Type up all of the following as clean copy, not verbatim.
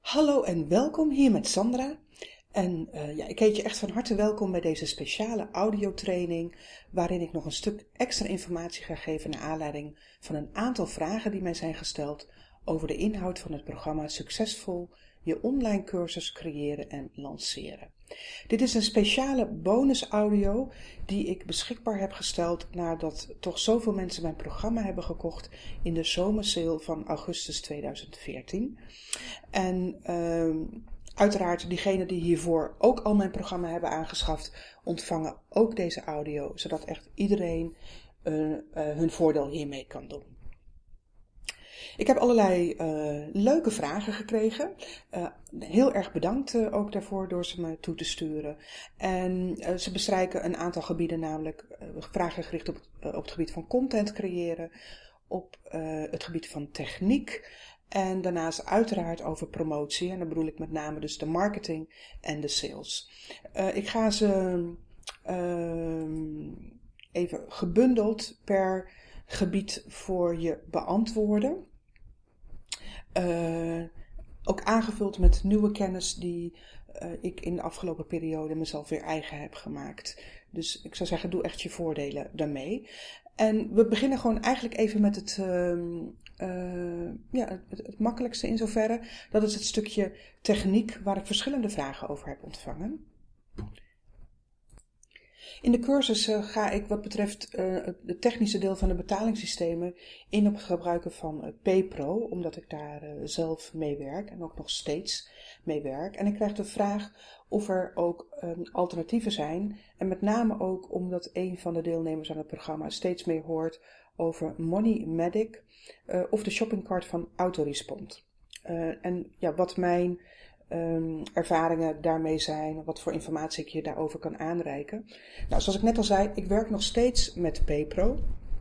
Hallo en welkom hier met Sandra. Ik heet je echt van harte welkom bij deze speciale audiotraining, waarin ik nog een stuk extra informatie ga geven naar aanleiding van een aantal vragen die mij zijn gesteld over de inhoud van het programma Succesvol je online cursus creëren en lanceren. Dit is een speciale bonusaudio die ik beschikbaar heb gesteld nadat toch zoveel mensen mijn programma hebben gekocht in de zomersale van augustus 2014. Uiteraard diegenen die hiervoor ook al mijn programma hebben aangeschaft, ontvangen ook deze audio, zodat echt iedereen hun voordeel hiermee kan doen. Ik heb allerlei leuke vragen gekregen. Heel erg bedankt ook daarvoor door ze me toe te sturen. En ze bestrijken een aantal gebieden, namelijk vragen gericht op het gebied van content creëren, op het gebied van techniek en daarnaast uiteraard over promotie. En dan bedoel ik met name dus de marketing en de sales. Ik ga ze even gebundeld per gebied voor je beantwoorden. Ook aangevuld met nieuwe kennis die ik in de afgelopen periode mezelf weer eigen heb gemaakt. Dus ik zou zeggen, doe echt je voordelen daarmee. En we beginnen gewoon eigenlijk even met het makkelijkste in zoverre. Dat is het stukje techniek waar ik verschillende vragen over heb ontvangen. In de cursus ga ik wat betreft het technische deel van de betalingssystemen in op het gebruiken van PayPro, omdat ik daar zelf mee werk en ook nog steeds mee werk. En ik krijg de vraag of er ook alternatieven zijn en met name ook omdat een van de deelnemers aan het programma steeds meer hoort over MoneyMedic of de shoppingcart van Autorespond. Wat mijn ervaringen daarmee zijn, wat voor informatie ik je daarover kan aanreiken. Nou, zoals ik net al zei, ik werk nog steeds met PayPro.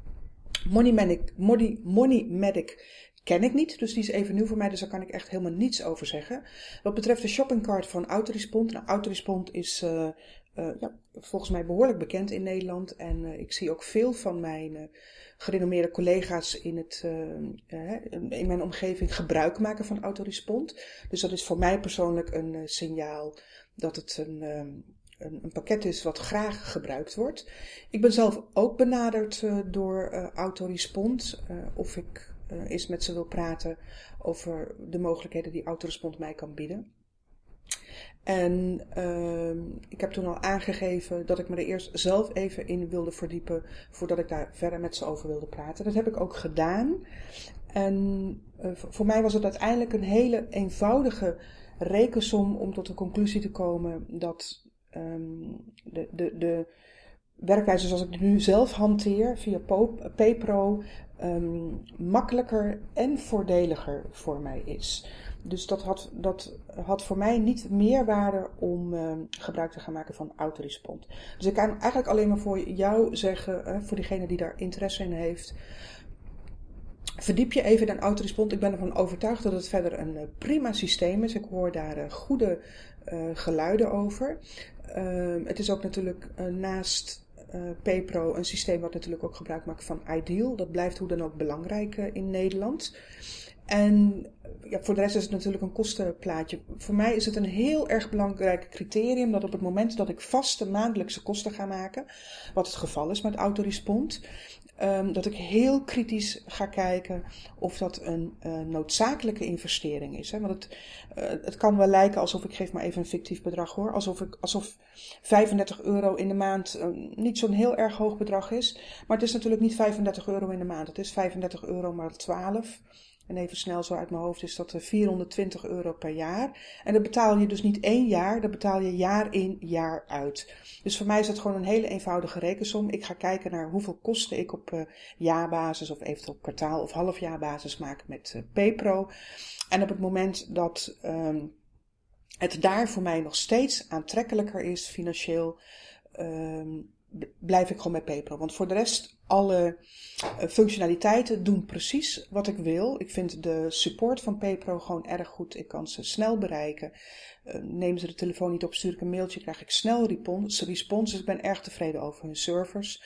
MoneyMedic ken ik niet, dus die is even nieuw voor mij, dus daar kan ik echt helemaal niets over zeggen. Wat betreft de shoppingcart van Autorespond, nou, Autorespond is volgens mij behoorlijk bekend in Nederland en ik zie ook veel van mijn gerenommeerde collega's in mijn omgeving gebruik maken van Autorespond. Dus dat is voor mij persoonlijk een signaal dat het een pakket is wat graag gebruikt wordt. Ik ben zelf ook benaderd door Autorespond of ik eens met ze wil praten over de mogelijkheden die Autorespond mij kan bieden. En ik heb toen al aangegeven dat ik me er eerst zelf even in wilde verdiepen voordat ik daar verder met ze over wilde praten. Dat heb ik ook gedaan. En voor mij was het uiteindelijk een hele eenvoudige rekensom om tot de conclusie te komen dat de werkwijze zoals ik het nu zelf hanteer via PayPro makkelijker en voordeliger voor mij is. Dus dat had voor mij niet meer waarde om gebruik te gaan maken van Autorespond. Dus ik kan eigenlijk alleen maar voor jou zeggen, voor diegene die daar interesse in heeft, verdiep je even in Autorespond. Ik ben ervan overtuigd dat het verder een prima systeem is. Ik hoor daar goede geluiden over. Het is ook natuurlijk naast PayPro een systeem wat natuurlijk ook gebruik maakt van Ideal. Dat blijft hoe dan ook belangrijk in Nederland. En voor de rest is het natuurlijk een kostenplaatje. Voor mij is het een heel erg belangrijk criterium dat op het moment dat ik vaste maandelijkse kosten ga maken, wat het geval is met Autorespond, dat ik heel kritisch ga kijken of dat een noodzakelijke investering is. Hè? Want het kan wel lijken alsof, ik geef maar even een fictief bedrag hoor, alsof €35 in de maand niet zo'n heel erg hoog bedrag is. Maar het is natuurlijk niet €35 in de maand, het is €35 maal 12. En even snel zo uit mijn hoofd is dat €420 per jaar. En dat betaal je dus niet 1 jaar, dat betaal je jaar in, jaar uit. Dus voor mij is het gewoon een hele eenvoudige rekensom. Ik ga kijken naar hoeveel kosten ik op jaarbasis of eventueel op kwartaal- of halfjaarbasis maak met PayPro. En op het moment dat het daar voor mij nog steeds aantrekkelijker is financieel, blijf ik gewoon bij PayPro. Want voor de rest, alle functionaliteiten doen precies wat ik wil. Ik vind de support van PayPro gewoon erg goed. Ik kan ze snel bereiken. Nemen ze de telefoon niet op, stuur ik een mailtje, krijg ik snel respons. Dus ik ben erg tevreden over hun servers.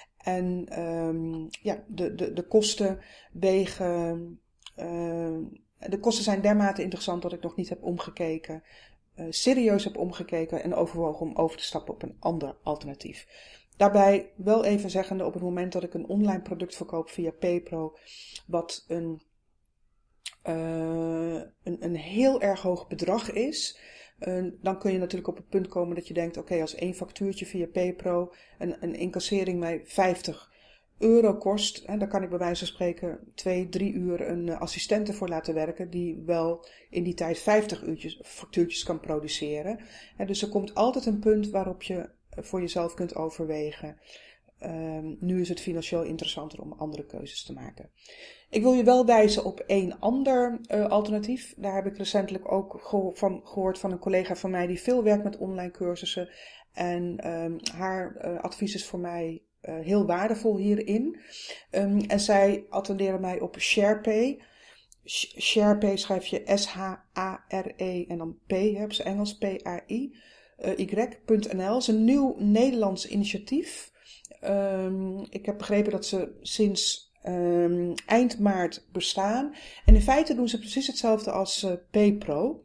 En de kosten wegen De kosten zijn dermate interessant dat ik nog niet heb omgekeken, serieus heb omgekeken en overwogen om over te stappen op een ander alternatief. Daarbij wel even zeggende, op het moment dat ik een online product verkoop via PayPro, wat een heel erg hoog bedrag is, dan kun je natuurlijk op het punt komen dat je denkt, oké, als één factuurtje via PayPro een incassering mij €50 kost, dan kan ik bij wijze van spreken 2-3 uur een assistente voor laten werken die wel in die tijd 50 factuurtjes kan produceren. Dus er komt altijd een punt waarop je voor jezelf kunt overwegen. Nu is het financieel interessanter om andere keuzes te maken. Ik wil je wel wijzen op een ander alternatief. Daar heb ik recentelijk ook gehoord van een collega van mij die veel werkt met online cursussen. En haar advies is voor mij heel waardevol hierin. En zij attenderen mij op SharePay. SharePay schrijf je S-H-A-R-E en dan P, op zijn Engels, P-A-I. Y.nl is een nieuw Nederlands initiatief. Ik heb begrepen dat ze sinds eind maart bestaan. En in feite doen ze precies hetzelfde als PayPro.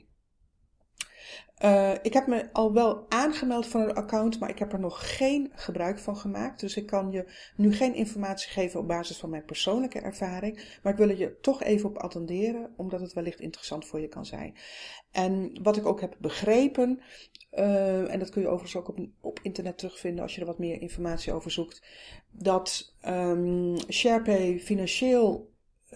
Ik heb me al wel aangemeld voor een account, maar ik heb er nog geen gebruik van gemaakt. Dus ik kan je nu geen informatie geven op basis van mijn persoonlijke ervaring. Maar ik wil er je toch even op attenderen, omdat het wellicht interessant voor je kan zijn. En wat ik ook heb begrepen, en dat kun je overigens ook op internet terugvinden als je er wat meer informatie over zoekt, dat SharePay financieel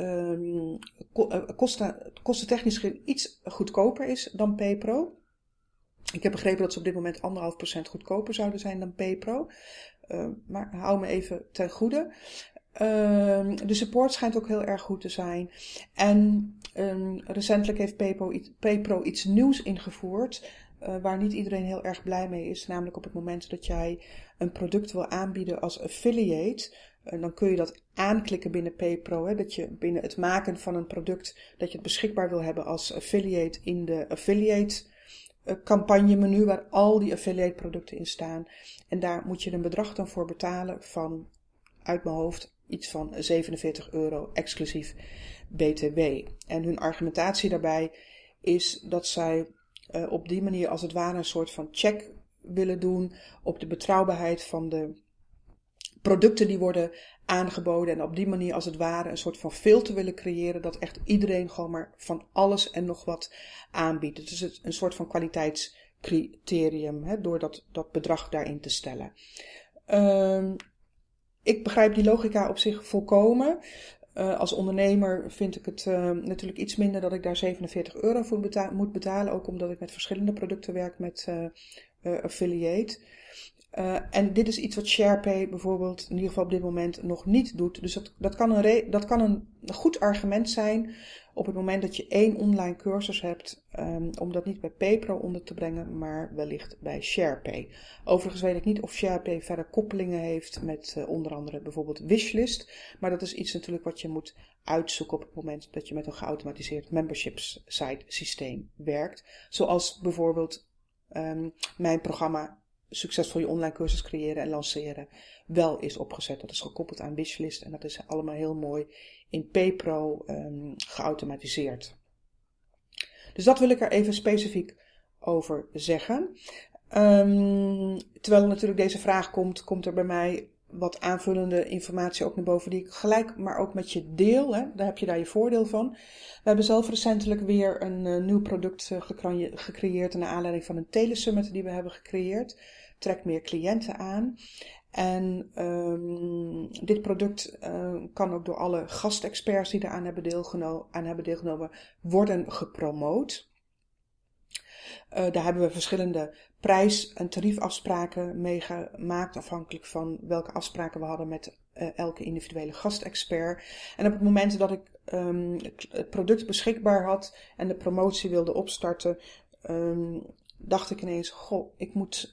kostentechnisch iets goedkoper is dan PayPro. Ik heb begrepen dat ze op dit moment 1,5% goedkoper zouden zijn dan PayPro. Maar hou me even ten goede. De support schijnt ook heel erg goed te zijn. En recentelijk heeft PayPro iets nieuws ingevoerd, waar niet iedereen heel erg blij mee is. Namelijk op het moment dat jij een product wil aanbieden als affiliate, dan kun je dat aanklikken binnen PayPro. Dat je binnen het maken van een product, dat je het beschikbaar wil hebben als affiliate in de affiliate campagnemenu waar al die affiliate producten in staan. En daar moet je een bedrag dan voor betalen van, uit mijn hoofd, iets van €47 exclusief BTW. En hun argumentatie daarbij is dat zij op die manier als het ware een soort van check willen doen op de betrouwbaarheid van de producten die worden aangeboden. En op die manier als het ware een soort van filter willen creëren dat echt iedereen gewoon maar van alles en nog wat aanbiedt. Dus het een soort van kwaliteitscriterium, door dat bedrag daarin te stellen. Ik begrijp die logica op zich volkomen. Als ondernemer vind ik het natuurlijk iets minder dat ik daar €47 voor moet betalen. Ook omdat ik met verschillende producten werk met affiliate. En dit is iets wat SharePay bijvoorbeeld in ieder geval op dit moment nog niet doet. Dus dat kan een goed argument zijn op het moment dat je één online cursus hebt, om dat niet bij PayPro onder te brengen, maar wellicht bij SharePay. Overigens weet ik niet of SharePay verder koppelingen heeft met onder andere bijvoorbeeld Wishlist. Maar dat is iets natuurlijk wat je moet uitzoeken op het moment dat je met een geautomatiseerd memberships site systeem werkt. Zoals bijvoorbeeld mijn programma Succesvol je online cursus creëren en lanceren wel is opgezet. Dat is gekoppeld aan Wishlist en dat is allemaal heel mooi in PayPro geautomatiseerd. Dus dat wil ik er even specifiek over zeggen. Terwijl natuurlijk deze vraag komt er bij mij wat aanvullende informatie ook naar boven die ik gelijk maar ook met je deel. Daar heb je daar je voordeel van. We hebben zelf recentelijk weer een nieuw product gecreëerd naar aanleiding van een telesummit die we hebben gecreëerd. Trekt meer cliënten aan. En dit product kan ook door alle gastexperts die eraan hebben deelgenomen worden gepromoot. Daar hebben we verschillende prijs- en tariefafspraken mee gemaakt, afhankelijk van welke afspraken we hadden met elke individuele gastexpert. En op het moment dat ik het product beschikbaar had en de promotie wilde opstarten, dacht ik ineens, ik moet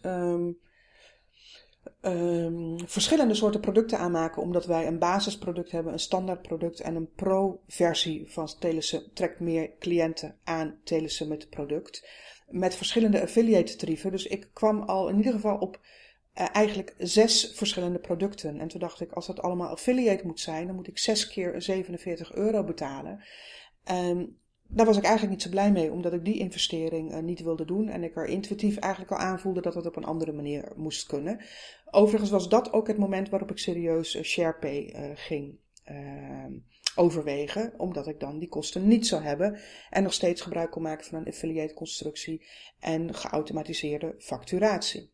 verschillende soorten producten aanmaken, omdat wij een basisproduct hebben, een standaardproduct en een pro-versie van Telesummit, trekt meer cliënten aan Telesummit product, met verschillende affiliate tarieven. Dus ik kwam al in ieder geval op eigenlijk 6 verschillende producten. En toen dacht ik, als dat allemaal affiliate moet zijn, dan moet ik 6 keer €47 betalen. Daar was ik eigenlijk niet zo blij mee, omdat ik die investering niet wilde doen. En ik er intuïtief eigenlijk al aanvoelde dat het op een andere manier moest kunnen. Overigens was dat ook het moment waarop ik serieus SharePay ging overwegen. Omdat ik dan die kosten niet zou hebben. En nog steeds gebruik kon maken van een affiliate constructie en geautomatiseerde facturatie.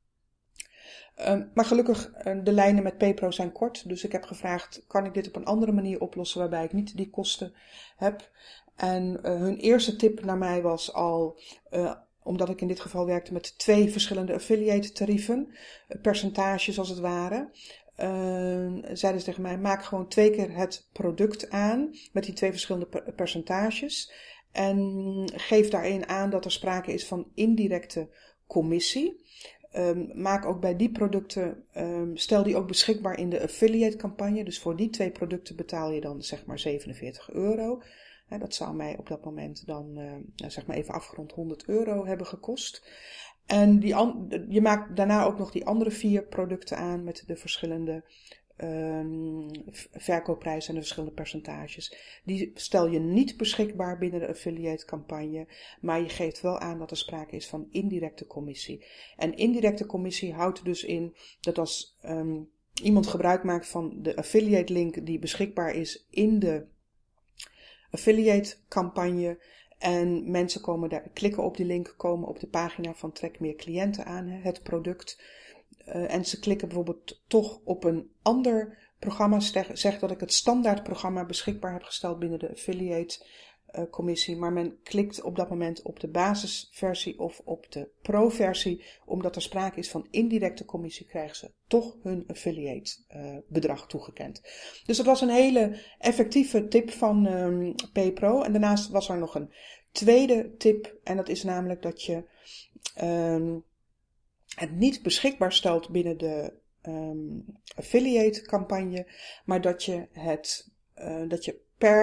Maar gelukkig, de lijnen met PayPro zijn kort. Dus ik heb gevraagd, kan ik dit op een andere manier oplossen waarbij ik niet die kosten heb? En hun eerste tip naar mij was al, omdat ik in dit geval werkte met 2 verschillende affiliate tarieven, percentages als het ware. Zeiden ze tegen mij, maak gewoon 2 keer het product aan met die 2 verschillende percentages. En geef daarin aan dat er sprake is van indirecte commissie. Maak ook bij die producten, stel die ook beschikbaar in de affiliate campagne. Dus voor die 2 producten betaal je dan zeg maar €47. Dat zou mij op dat moment dan, zeg maar even afgerond €100 hebben gekost. En je maakt daarna ook nog die andere 4 producten aan met de verschillende verkoopprijzen en de verschillende percentages. Die stel je niet beschikbaar binnen de affiliate campagne, maar je geeft wel aan dat er sprake is van indirecte commissie. En indirecte commissie houdt dus in dat als iemand gebruik maakt van de affiliate link die beschikbaar is in de affiliate campagne en mensen komen daar, klikken op die link, komen op de pagina van Trek meer cliënten aan, het product. En ze klikken bijvoorbeeld toch op een ander programma, zeg dat ik het standaard programma beschikbaar heb gesteld binnen de affiliate commissie, maar men klikt op dat moment op de basisversie of op de pro-versie, omdat er sprake is van indirecte commissie, krijgen ze toch hun affiliate bedrag toegekend. Dus dat was een hele effectieve tip van PayPro. En daarnaast was er nog een tweede tip, en dat is namelijk dat je het niet beschikbaar stelt binnen de affiliate campagne, maar dat je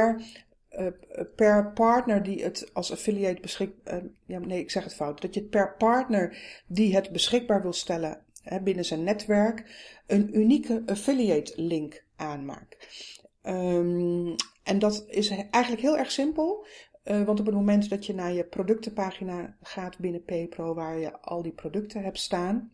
per partner die het als affiliate ik zeg het fout. Dat je per partner die het beschikbaar wil stellen binnen zijn netwerk een unieke affiliate link aanmaakt. En dat is eigenlijk heel erg simpel. Want op het moment dat je naar je productenpagina gaat binnen PayPro, waar je al die producten hebt staan,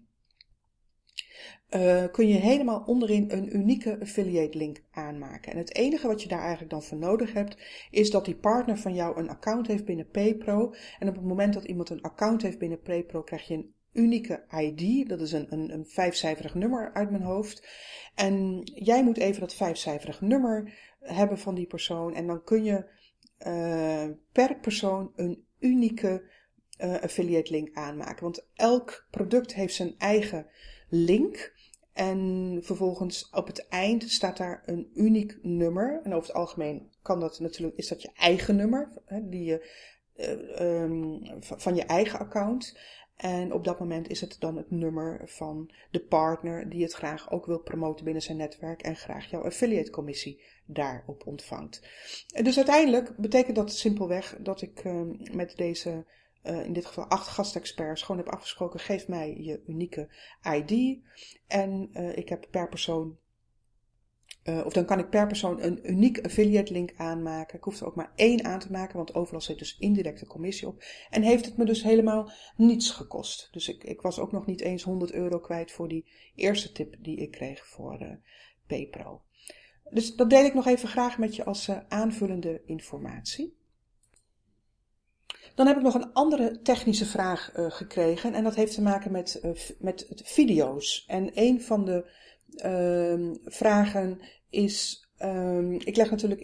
kun je helemaal onderin een unieke affiliate link aanmaken. En het enige wat je daar eigenlijk dan voor nodig hebt, is dat die partner van jou een account heeft binnen PayPro. En op het moment dat iemand een account heeft binnen PayPro, krijg je een unieke ID. Dat is een 5-cijferig nummer uit mijn hoofd. En jij moet even dat 5-cijferig nummer hebben van die persoon. En dan kun je per persoon een unieke affiliate link aanmaken. Want elk product heeft zijn eigen link. En vervolgens op het eind staat daar een uniek nummer. En over het algemeen is dat je eigen nummer, die je, van je eigen account. En op dat moment is het dan het nummer van de partner die het graag ook wil promoten binnen zijn netwerk en graag jouw affiliate commissie daarop ontvangt. En dus uiteindelijk betekent dat simpelweg dat ik met deze in dit geval 8 gastexperts gewoon heb afgesproken, geef mij je unieke ID. En ik heb per persoon, dan kan ik per persoon een uniek affiliate link aanmaken. Ik hoef er ook maar 1 aan te maken, want overal zit dus indirecte commissie op. En heeft het me dus helemaal niets gekost. Dus ik was ook nog niet eens €100 kwijt voor die eerste tip die ik kreeg voor PayPro. Dus dat deel ik nog even graag met je als aanvullende informatie. Dan heb ik nog een andere technische vraag gekregen en dat heeft te maken met video's. En een van de vragen is, ik leg natuurlijk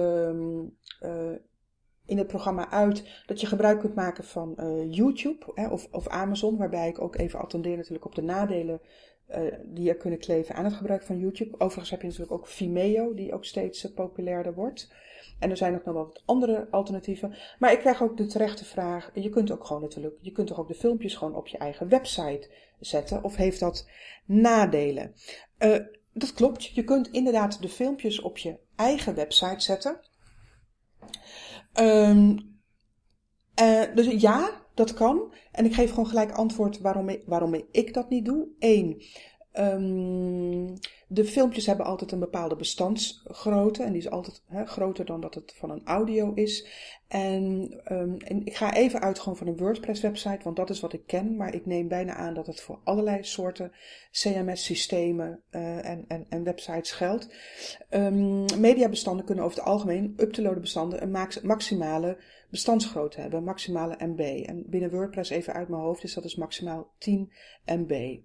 in het programma uit dat je gebruik kunt maken van YouTube of Amazon, waarbij ik ook even attendeer natuurlijk op de nadelen die er kunnen kleven aan het gebruik van YouTube. Overigens heb je natuurlijk ook Vimeo, die ook steeds populairder wordt. En er zijn nog wel wat andere alternatieven. Maar ik krijg ook de terechte vraag, je kunt toch ook de filmpjes gewoon op je eigen website zetten? Of heeft dat nadelen? Dat klopt, je kunt inderdaad de filmpjes op je eigen website zetten. Dus ja, dat kan. En ik geef gewoon gelijk antwoord waarom ik dat niet doe. 1. De filmpjes hebben altijd een bepaalde bestandsgrootte. En die is altijd groter dan dat het van een audio is. En ik ga even uit gewoon van een WordPress website, want dat is wat ik ken. Maar ik neem bijna aan dat het voor allerlei soorten CMS-systemen en websites geldt. Mediabestanden kunnen over het algemeen, up-te-loaden bestanden, een maximale bestandsgrootte hebben. Maximale MB. En binnen WordPress even uit mijn hoofd is dat dus maximaal 10 MB.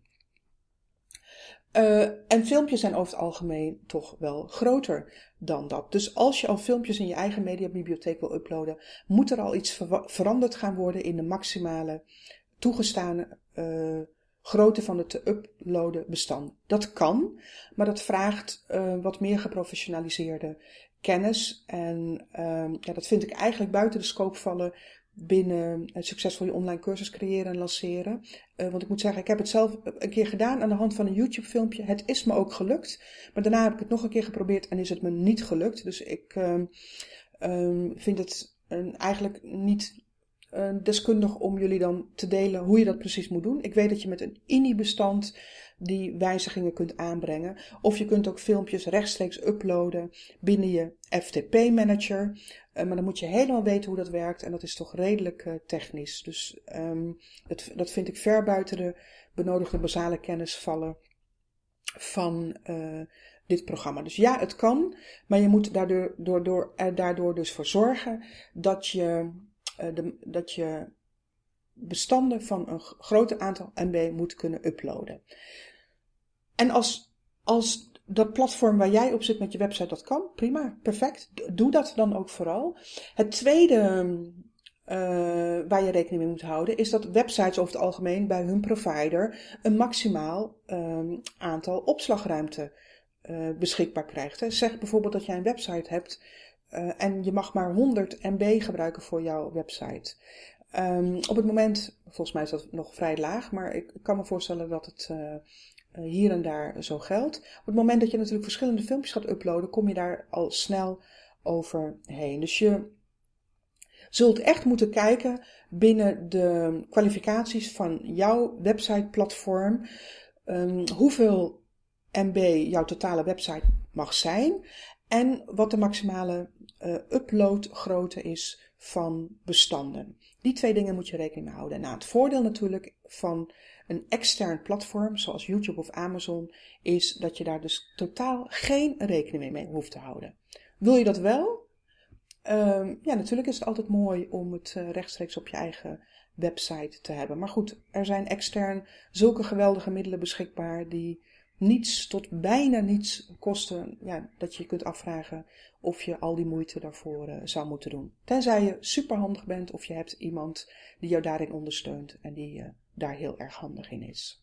En filmpjes zijn over het algemeen toch wel groter dan dat. Dus als je al filmpjes in je eigen mediabibliotheek wil uploaden, moet er al iets veranderd gaan worden in de maximale toegestane grootte van het te uploaden bestand. Dat kan, maar dat vraagt wat meer geprofessionaliseerde kennis. En dat vind ik eigenlijk buiten de scope vallen binnen succesvol je online cursus creëren en lanceren. Want ik moet zeggen, ik heb het zelf een keer gedaan aan de hand van een YouTube filmpje. Het is me ook gelukt. Maar daarna heb ik het nog een keer geprobeerd en is het me niet gelukt. Dus ik vind het eigenlijk niet deskundig om jullie dan te delen hoe je dat precies moet doen. Ik weet dat je met een INI-bestand die wijzigingen kunt aanbrengen. Of je kunt ook filmpjes rechtstreeks uploaden binnen je FTP-manager. Maar dan moet je helemaal weten hoe dat werkt. En dat is toch redelijk technisch. Dus dat vind ik ver buiten de benodigde basale kennis vallen van dit programma. Dus ja, het kan. Maar je moet daardoor dus voor zorgen dat je bestanden van een groot aantal MB moet kunnen uploaden. En als dat platform waar jij op zit met je website dat kan, prima, perfect. Doe dat dan ook vooral. Het tweede waar je rekening mee moet houden is dat websites over het algemeen bij hun provider een maximaal aantal opslagruimte beschikbaar krijgt. Zeg bijvoorbeeld dat jij een website hebt en je mag maar 100 MB gebruiken voor jouw website. Op het moment, volgens mij is dat nog vrij laag, maar ik kan me voorstellen dat het hier en daar zo geldt. Op het moment dat je natuurlijk verschillende filmpjes gaat uploaden, kom je daar al snel overheen. Dus je zult echt moeten kijken binnen de kwalificaties van jouw websiteplatform hoeveel MB jouw totale website mag zijn en wat de maximale uploadgrootte is van bestanden. Die twee dingen moet je rekening mee houden. Nou, het voordeel natuurlijk van een extern platform zoals YouTube of Amazon is dat je daar dus totaal geen rekening mee hoeft te houden. Wil je dat wel? Ja, natuurlijk is het altijd mooi om het rechtstreeks op je eigen website te hebben. Maar goed, er zijn extern zulke geweldige middelen beschikbaar die niets tot bijna niets kosten, ja, dat je kunt afvragen of je al die moeite daarvoor zou moeten doen. Tenzij je superhandig bent of je hebt iemand die jou daarin ondersteunt en die daar heel erg handig in is.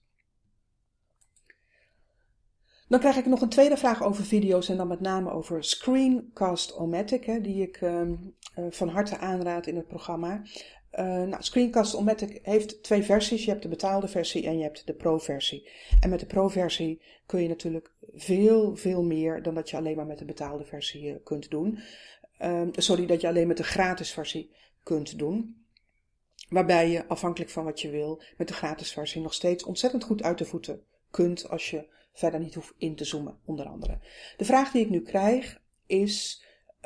Dan krijg ik nog een tweede vraag over video's en dan met name over Screencast-O-Matic, die ik van harte aanraad in het programma. Screencast-O-Matic heeft twee versies. Je hebt de betaalde versie en je hebt de pro-versie. En met de pro-versie kun je natuurlijk veel meer dan dat je alleen maar met de betaalde versie kunt doen. Dat je alleen met de gratis versie kunt doen. Waarbij je, afhankelijk van wat je wil, met de gratis versie nog steeds ontzettend goed uit de voeten kunt als je verder niet hoeft in te zoomen, onder andere. De vraag die ik nu krijg is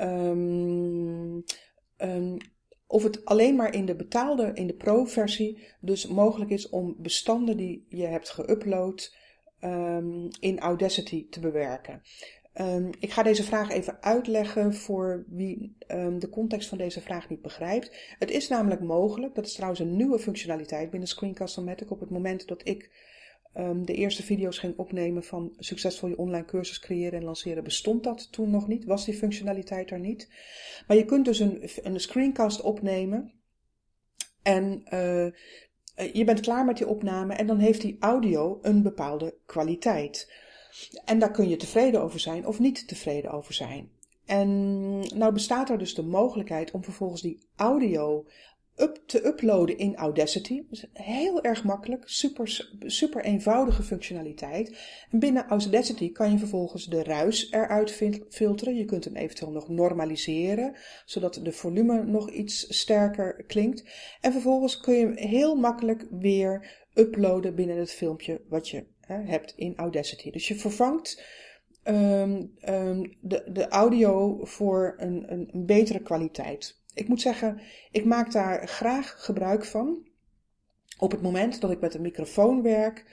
of het alleen maar in de pro-versie dus mogelijk is om bestanden die je hebt geüpload in Audacity te bewerken. Ik ga deze vraag even uitleggen voor wie de context van deze vraag niet begrijpt. Het is namelijk mogelijk, dat is trouwens een nieuwe functionaliteit binnen Screencast-O-Matic. Op het moment dat ik de eerste video's ging opnemen van succesvol je online cursus creëren en lanceren, bestond dat toen nog niet, was die functionaliteit er niet. Maar je kunt dus een screencast opnemen en je bent klaar met die opname en dan heeft die audio een bepaalde kwaliteit. En daar kun je tevreden over zijn of niet tevreden over zijn. En nou bestaat er dus de mogelijkheid om vervolgens die audio te uploaden in Audacity. Dat is heel erg makkelijk, super eenvoudige functionaliteit. En binnen Audacity kan je vervolgens de ruis eruit filteren. Je kunt hem eventueel nog normaliseren, zodat de volume nog iets sterker klinkt. En vervolgens kun je hem heel makkelijk weer uploaden binnen het filmpje wat je hebt in Audacity. Dus je vervangt de audio voor een betere kwaliteit. Ik moet zeggen, ik maak daar graag gebruik van. Op het moment dat ik met een microfoon werk,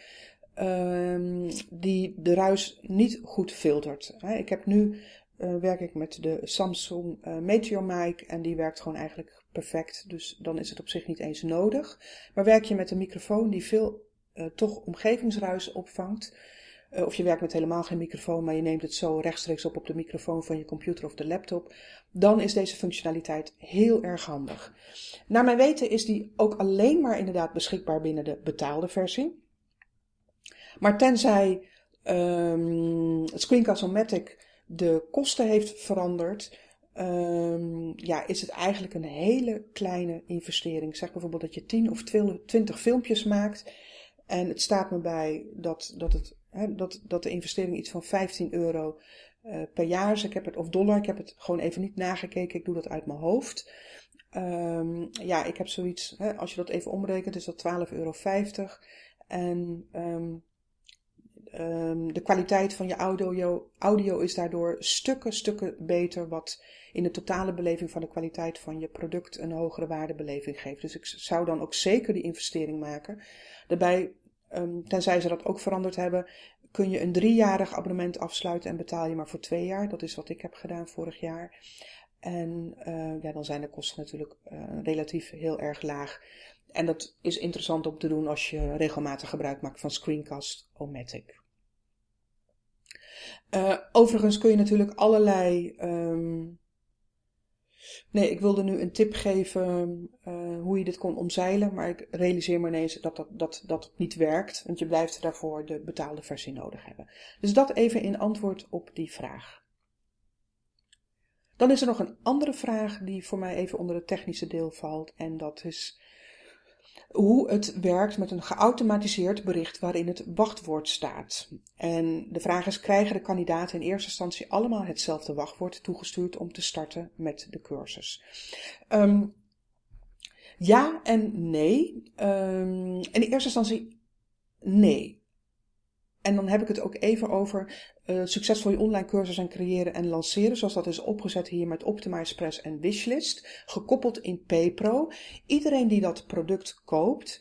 die de ruis niet goed filtert. Ik heb nu, werk ik met de Samsung Meteor Mic en die werkt gewoon eigenlijk perfect. Dus dan is het op zich niet eens nodig. Maar werk je met een microfoon die veel toch omgevingsruis opvangt, of je werkt met helemaal geen microfoon, maar je neemt het zo rechtstreeks op de microfoon van je computer of de laptop, dan is deze functionaliteit heel erg handig. Naar mijn weten is die ook alleen maar inderdaad beschikbaar binnen de betaalde versie. Maar tenzij Screencast-O-Matic de kosten heeft veranderd, is het eigenlijk een hele kleine investering. Zeg bijvoorbeeld dat je 10 of 20 filmpjes maakt en het staat me bij dat de investering iets van €15 per jaar is. Of dollar, ik heb het gewoon even niet nagekeken, ik doe dat uit mijn hoofd. Ik heb zoiets, als je dat even omrekent, is dat €12,50. En de kwaliteit van je audio is daardoor stukken beter, wat in de totale beleving van de kwaliteit van je product een hogere waardebeleving geeft. Dus ik zou dan ook zeker die investering maken. Daarbij, tenzij ze dat ook veranderd hebben, kun je een 3-jarig abonnement afsluiten en betaal je maar voor 2 jaar. Dat is wat ik heb gedaan vorig jaar. En dan zijn de kosten natuurlijk relatief heel erg laag. En dat is interessant om te doen als je regelmatig gebruik maakt van Screencast-O-Matic. Overigens kun je natuurlijk allerlei... ik wilde nu een tip geven hoe je dit kon omzeilen, maar ik realiseer me ineens dat het niet werkt, want je blijft daarvoor de betaalde versie nodig hebben. Dus dat even in antwoord op die vraag. Dan is er nog een andere vraag die voor mij even onder het technische deel valt, en dat is hoe het werkt met een geautomatiseerd bericht waarin het wachtwoord staat. En de vraag is, krijgen de kandidaten in eerste instantie allemaal hetzelfde wachtwoord toegestuurd om te starten met de cursus? Ja en nee. In eerste instantie nee. En dan heb ik het ook even over succesvol je online cursus en creëren en lanceren, zoals dat is opgezet hier met OptimizePress en Wishlist, gekoppeld in PayPro. Iedereen die dat product koopt,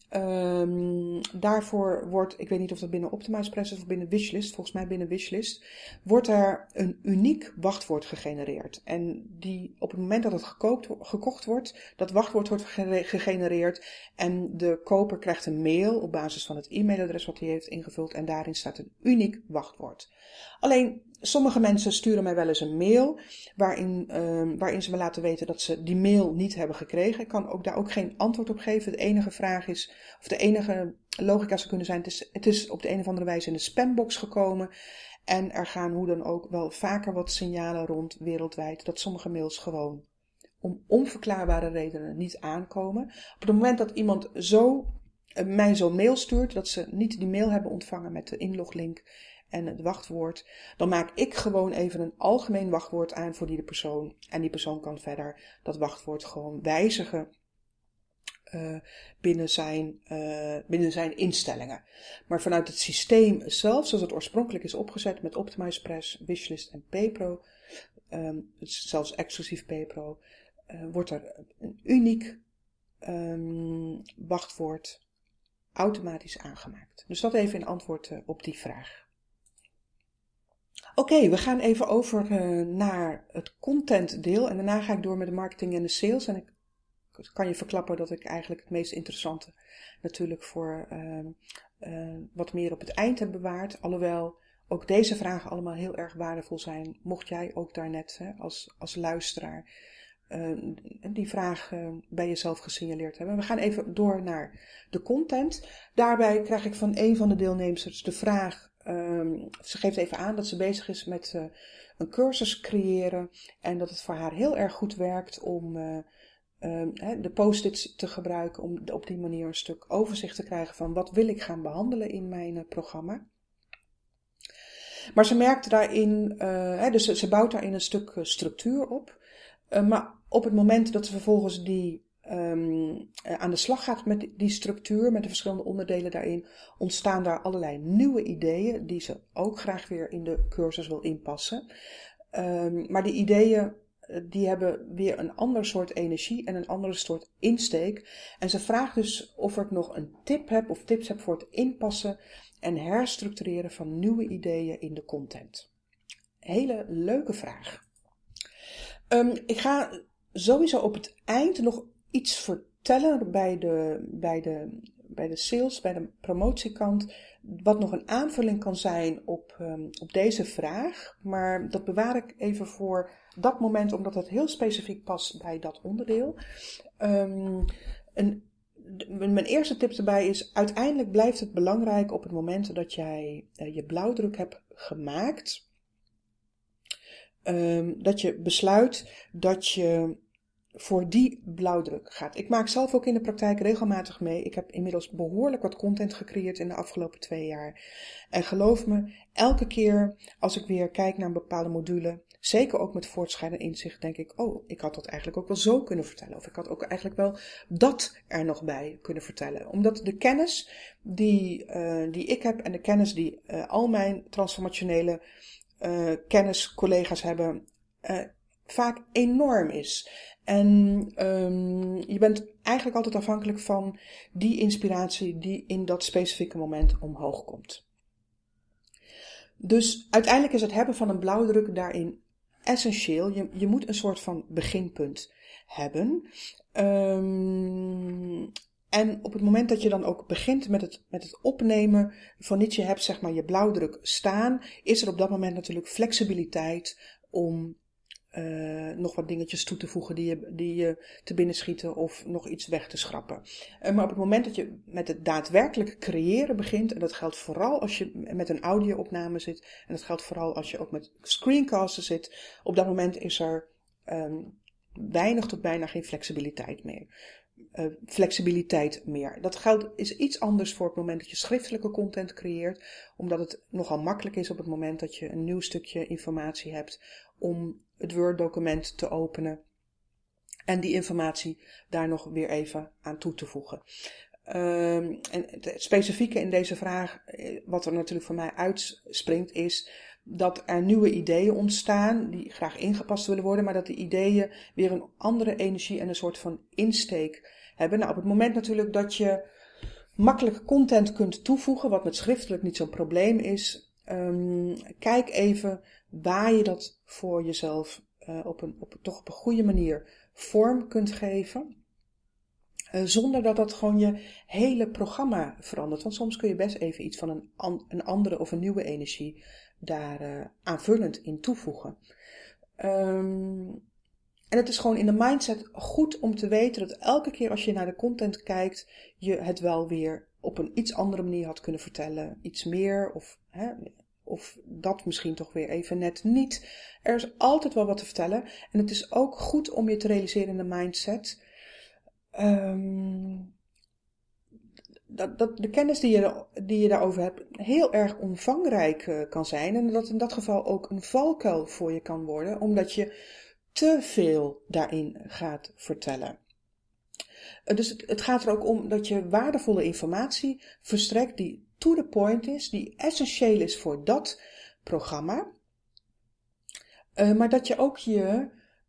daarvoor wordt, ik weet niet of dat binnen OptimizePress is of binnen Wishlist, volgens mij binnen Wishlist, wordt er een uniek wachtwoord gegenereerd. En op het moment dat het gekocht wordt, dat wachtwoord wordt gegenereerd en de koper krijgt een mail op basis van het e-mailadres wat hij heeft ingevuld en daarin staat een uniek wachtwoord. Alleen, sommige mensen sturen mij wel eens een mail waarin ze me laten weten dat ze die mail niet hebben gekregen. Ik kan daar ook geen antwoord op geven. De enige vraag is, of de enige logica zou kunnen zijn, het is op de een of andere wijze in de spambox gekomen. En er gaan hoe dan ook wel vaker wat signalen rond wereldwijd dat sommige mails gewoon om onverklaarbare redenen niet aankomen. Op het moment dat iemand mij zo'n mail stuurt, dat ze niet die mail hebben ontvangen met de inloglink en het wachtwoord, dan maak ik gewoon even een algemeen wachtwoord aan voor die persoon. En die persoon kan verder dat wachtwoord gewoon wijzigen binnen zijn instellingen. Maar vanuit het systeem zelf, zoals het oorspronkelijk is opgezet met OptimizePress, Wishlist en PayPro, zelfs exclusief PayPro, wordt er een uniek wachtwoord automatisch aangemaakt. Dus dat even in antwoord op die vraag. Oké, we gaan even over naar het contentdeel en daarna ga ik door met de marketing en de sales. En ik kan je verklappen dat ik eigenlijk het meest interessante natuurlijk voor wat meer op het eind heb bewaard. Alhoewel ook deze vragen allemaal heel erg waardevol zijn, mocht jij ook daarnet als luisteraar die vraag bij jezelf gesignaleerd hebben. We gaan even door naar de content. Daarbij krijg ik van een van de deelnemers de vraag, ze geeft even aan dat ze bezig is met een cursus creëren en dat het voor haar heel erg goed werkt om de post-its te gebruiken om op die manier een stuk overzicht te krijgen van wat wil ik gaan behandelen in mijn programma. Maar ze merkt daarin, dus ze bouwt daarin een stuk structuur op. Maar op het moment dat ze vervolgens die aan de slag gaat met die structuur, met de verschillende onderdelen daarin, ontstaan daar allerlei nieuwe ideeën die ze ook graag weer in de cursus wil inpassen. Maar die ideeën die hebben weer een ander soort energie en een andere soort insteek. En ze vraagt dus of ik nog een tip heb of tips heb voor het inpassen en herstructureren van nieuwe ideeën in de content. Hele leuke vraag. Ik ga sowieso op het eind nog iets vertellen bij de sales, bij de promotiekant, wat nog een aanvulling kan zijn op deze vraag. Maar dat bewaar ik even voor dat moment, omdat het heel specifiek past bij dat onderdeel. Mijn eerste tip erbij is, uiteindelijk blijft het belangrijk op het moment dat jij je blauwdruk hebt gemaakt, dat je besluit dat je voor die blauwdruk gaat. Ik maak zelf ook in de praktijk regelmatig mee. Ik heb inmiddels behoorlijk wat content gecreëerd in de afgelopen 2 jaar. En geloof me, elke keer als ik weer kijk naar een bepaalde module, zeker ook met voortschrijdend inzicht, denk ik, oh, ik had dat eigenlijk ook wel zo kunnen vertellen. Of ik had ook eigenlijk wel dat er nog bij kunnen vertellen. Omdat de kennis die ik heb en de kennis die al mijn transformationele kenniscollega's hebben, vaak enorm is. En je bent eigenlijk altijd afhankelijk van die inspiratie die in dat specifieke moment omhoog komt. Dus uiteindelijk is het hebben van een blauwdruk daarin essentieel. Je moet een soort van beginpunt hebben. En op het moment dat je dan ook begint met het opnemen van iets, je hebt zeg maar je blauwdruk staan, is er op dat moment natuurlijk flexibiliteit om nog wat dingetjes toe te voegen die je te binnen schieten of nog iets weg te schrappen. Maar op het moment dat je met het daadwerkelijk creëren begint, en dat geldt vooral als je met een audio-opname zit, en dat geldt vooral als je ook met screencasten zit, op dat moment is er weinig tot bijna geen flexibiliteit meer. Dat is iets anders voor het moment dat je schriftelijke content creëert, omdat het nogal makkelijk is op het moment dat je een nieuw stukje informatie hebt om het Word-document te openen en die informatie daar nog weer even aan toe te voegen. En het specifieke in deze vraag, wat er natuurlijk voor mij uitspringt, is dat er nieuwe ideeën ontstaan die graag ingepast willen worden, maar dat die ideeën weer een andere energie en een soort van insteek hebben. Nou, op het moment natuurlijk dat je makkelijk content kunt toevoegen, wat met schriftelijk niet zo'n probleem is, kijk even waar je dat voor jezelf op een goede manier vorm kunt geven. Zonder dat dat gewoon je hele programma verandert. Want soms kun je best even iets van een andere of een nieuwe energie daar aanvullend in toevoegen. En het is gewoon in de mindset goed om te weten dat elke keer als je naar de content kijkt, je het wel weer op een iets andere manier had kunnen vertellen. Iets meer of dat misschien toch weer even net niet. Er is altijd wel wat te vertellen. En het is ook goed om je te realiseren in de mindset dat de kennis die je daarover hebt heel erg omvangrijk kan zijn. En dat in dat geval ook een valkuil voor je kan worden, omdat je te veel daarin gaat vertellen. Dus het gaat er ook om dat je waardevolle informatie verstrekt die to the point is, die essentieel is voor dat programma. Maar dat je ook je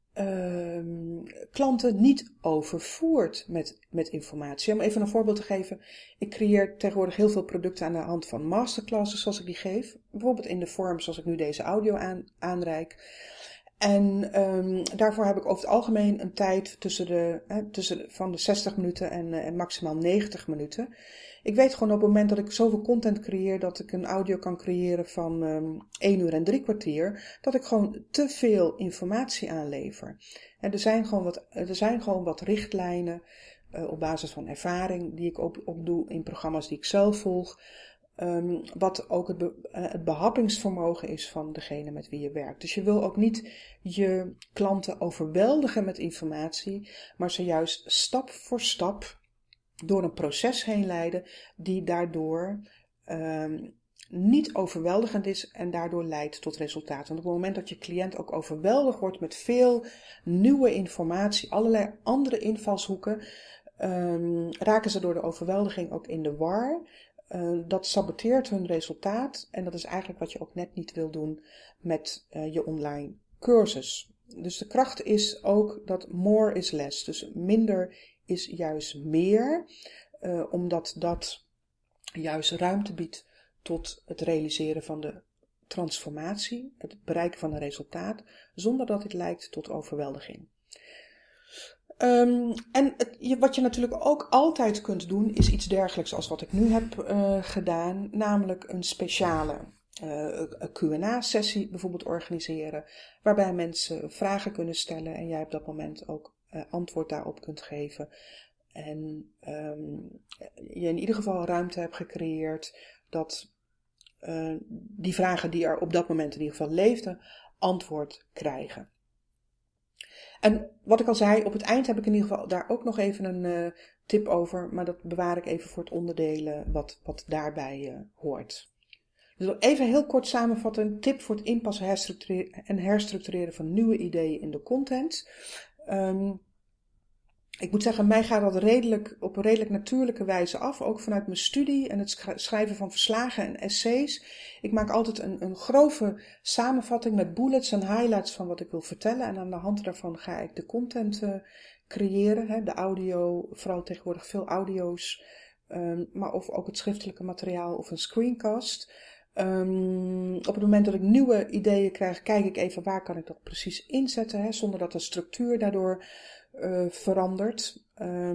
klanten niet overvoert met informatie. Om even een voorbeeld te geven. Ik creëer tegenwoordig heel veel producten aan de hand van masterclasses zoals ik die geef. Bijvoorbeeld in de vorm zoals ik nu deze audio aanreik. En daarvoor heb ik over het algemeen een tijd van de 60 minuten en maximaal 90 minuten. Ik weet gewoon op het moment dat ik zoveel content creëer, dat ik een audio kan creëren van 1 uur en 3 kwartier, dat ik gewoon te veel informatie aanlever. En er zijn gewoon wat richtlijnen op basis van ervaring die ik ook doe in programma's die ik zelf volg. Wat ook het behappingsvermogen is van degene met wie je werkt. Dus je wil ook niet je klanten overweldigen met informatie, maar ze juist stap voor stap door een proces heen leiden die daardoor niet overweldigend is en daardoor leidt tot resultaten. Want op het moment dat je cliënt ook overweldigd wordt met veel nieuwe informatie, allerlei andere invalshoeken, raken ze door de overweldiging ook in de war. Dat saboteert hun resultaat en dat is eigenlijk wat je ook net niet wil doen met je online cursus. Dus de kracht is ook dat more is less. Dus minder is juist meer, omdat dat juist ruimte biedt tot het realiseren van de transformatie, het bereiken van een resultaat, zonder dat het leidt tot overweldiging. Wat je natuurlijk ook altijd kunt doen, is iets dergelijks als wat ik nu heb gedaan, namelijk een speciale Q&A-sessie bijvoorbeeld organiseren, waarbij mensen vragen kunnen stellen en jij op dat moment ook antwoord daarop kunt geven. En je in ieder geval ruimte hebt gecreëerd dat die vragen die er op dat moment in ieder geval leefden, antwoord krijgen. En wat ik al zei, op het eind heb ik in ieder geval daar ook nog even een tip over, maar dat bewaar ik even voor het onderdelen wat daarbij hoort. Dus even heel kort samenvatten, een tip voor het inpassen en herstructureren van nieuwe ideeën in de content. Ik moet zeggen, mij gaat dat op een redelijk natuurlijke wijze af, ook vanuit mijn studie en het schrijven van verslagen en essays. Ik maak altijd een grove samenvatting met bullets en highlights van wat ik wil vertellen en aan de hand daarvan ga ik de content creëren, de audio, vooral tegenwoordig veel audio's, maar of ook het schriftelijke materiaal of een screencast. Op het moment dat ik nieuwe ideeën krijg, kijk ik even waar kan ik dat precies inzetten, zonder dat de structuur daardoor verandert.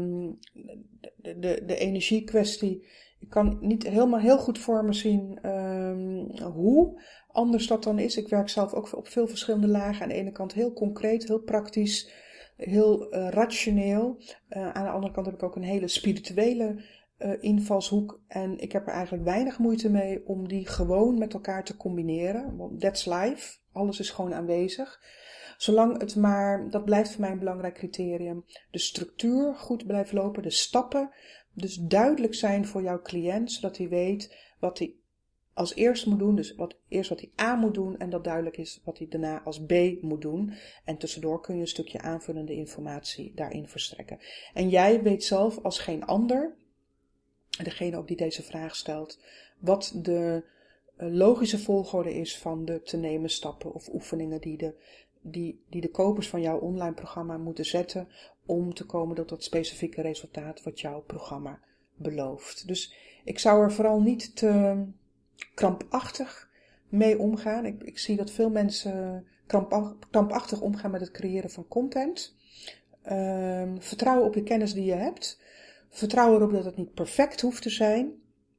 De energiekwestie, ik kan niet helemaal heel goed voor me zien hoe anders dat dan is. Ik werk zelf ook op veel verschillende lagen. Aan de ene kant heel concreet, heel praktisch, heel rationeel. Aan de andere kant heb ik ook een hele spirituele invalshoek. En ik heb er eigenlijk weinig moeite mee om die gewoon met elkaar te combineren. Want that's life. Alles is gewoon aanwezig. Zolang het maar, dat blijft voor mij een belangrijk criterium, de structuur goed blijft lopen, de stappen dus duidelijk zijn voor jouw cliënt, zodat hij weet wat hij als eerst moet doen, dus wat hij A moet doen en dat duidelijk is wat hij daarna als B moet doen. En tussendoor kun je een stukje aanvullende informatie daarin verstrekken. En jij weet zelf als geen ander, degene ook die deze vraag stelt, wat de logische volgorde is van de te nemen stappen of oefeningen die de kopers van jouw online programma moeten zetten om te komen tot dat specifieke resultaat wat jouw programma belooft. Dus ik zou er vooral niet te krampachtig mee omgaan. Ik zie dat veel mensen krampachtig omgaan met het creëren van content. Vertrouw op de kennis die je hebt. Vertrouw erop dat het niet perfect hoeft te zijn.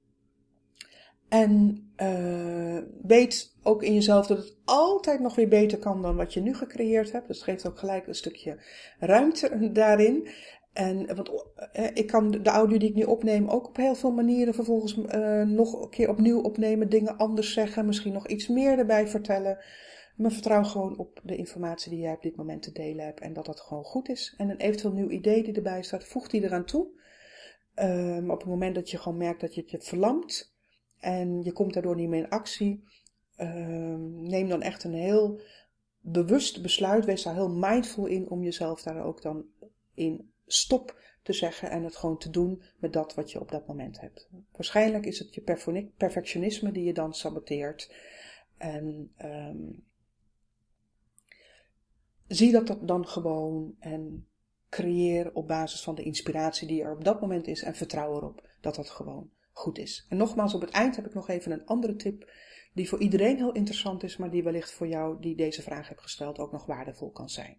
En weet ook in jezelf dat het altijd nog weer beter kan dan wat je nu gecreëerd hebt. Dus het geeft ook gelijk een stukje ruimte daarin. Want ik kan de audio die ik nu opneem ook op heel veel manieren vervolgens nog een keer opnieuw opnemen. Dingen anders zeggen, misschien nog iets meer erbij vertellen. Maar vertrouw gewoon op de informatie die jij op dit moment te delen hebt. En dat dat gewoon goed is. En een eventueel nieuw idee die erbij staat, voeg die eraan toe. Op het moment dat je gewoon merkt dat je het je verlamt. En je komt daardoor niet meer in actie. Neem dan echt een heel bewust besluit. Wees daar heel mindful in om jezelf daar ook dan in stop te zeggen. En het gewoon te doen met dat wat je op dat moment hebt. Waarschijnlijk is het je perfectionisme die je dan saboteert. En zie dat dan gewoon. En creëer op basis van de inspiratie die er op dat moment is. En vertrouw erop dat dat gewoon goed is. En nogmaals, op het eind heb ik nog even een andere tip die voor iedereen heel interessant is, maar die wellicht voor jou die deze vraag hebt gesteld ook nog waardevol kan zijn.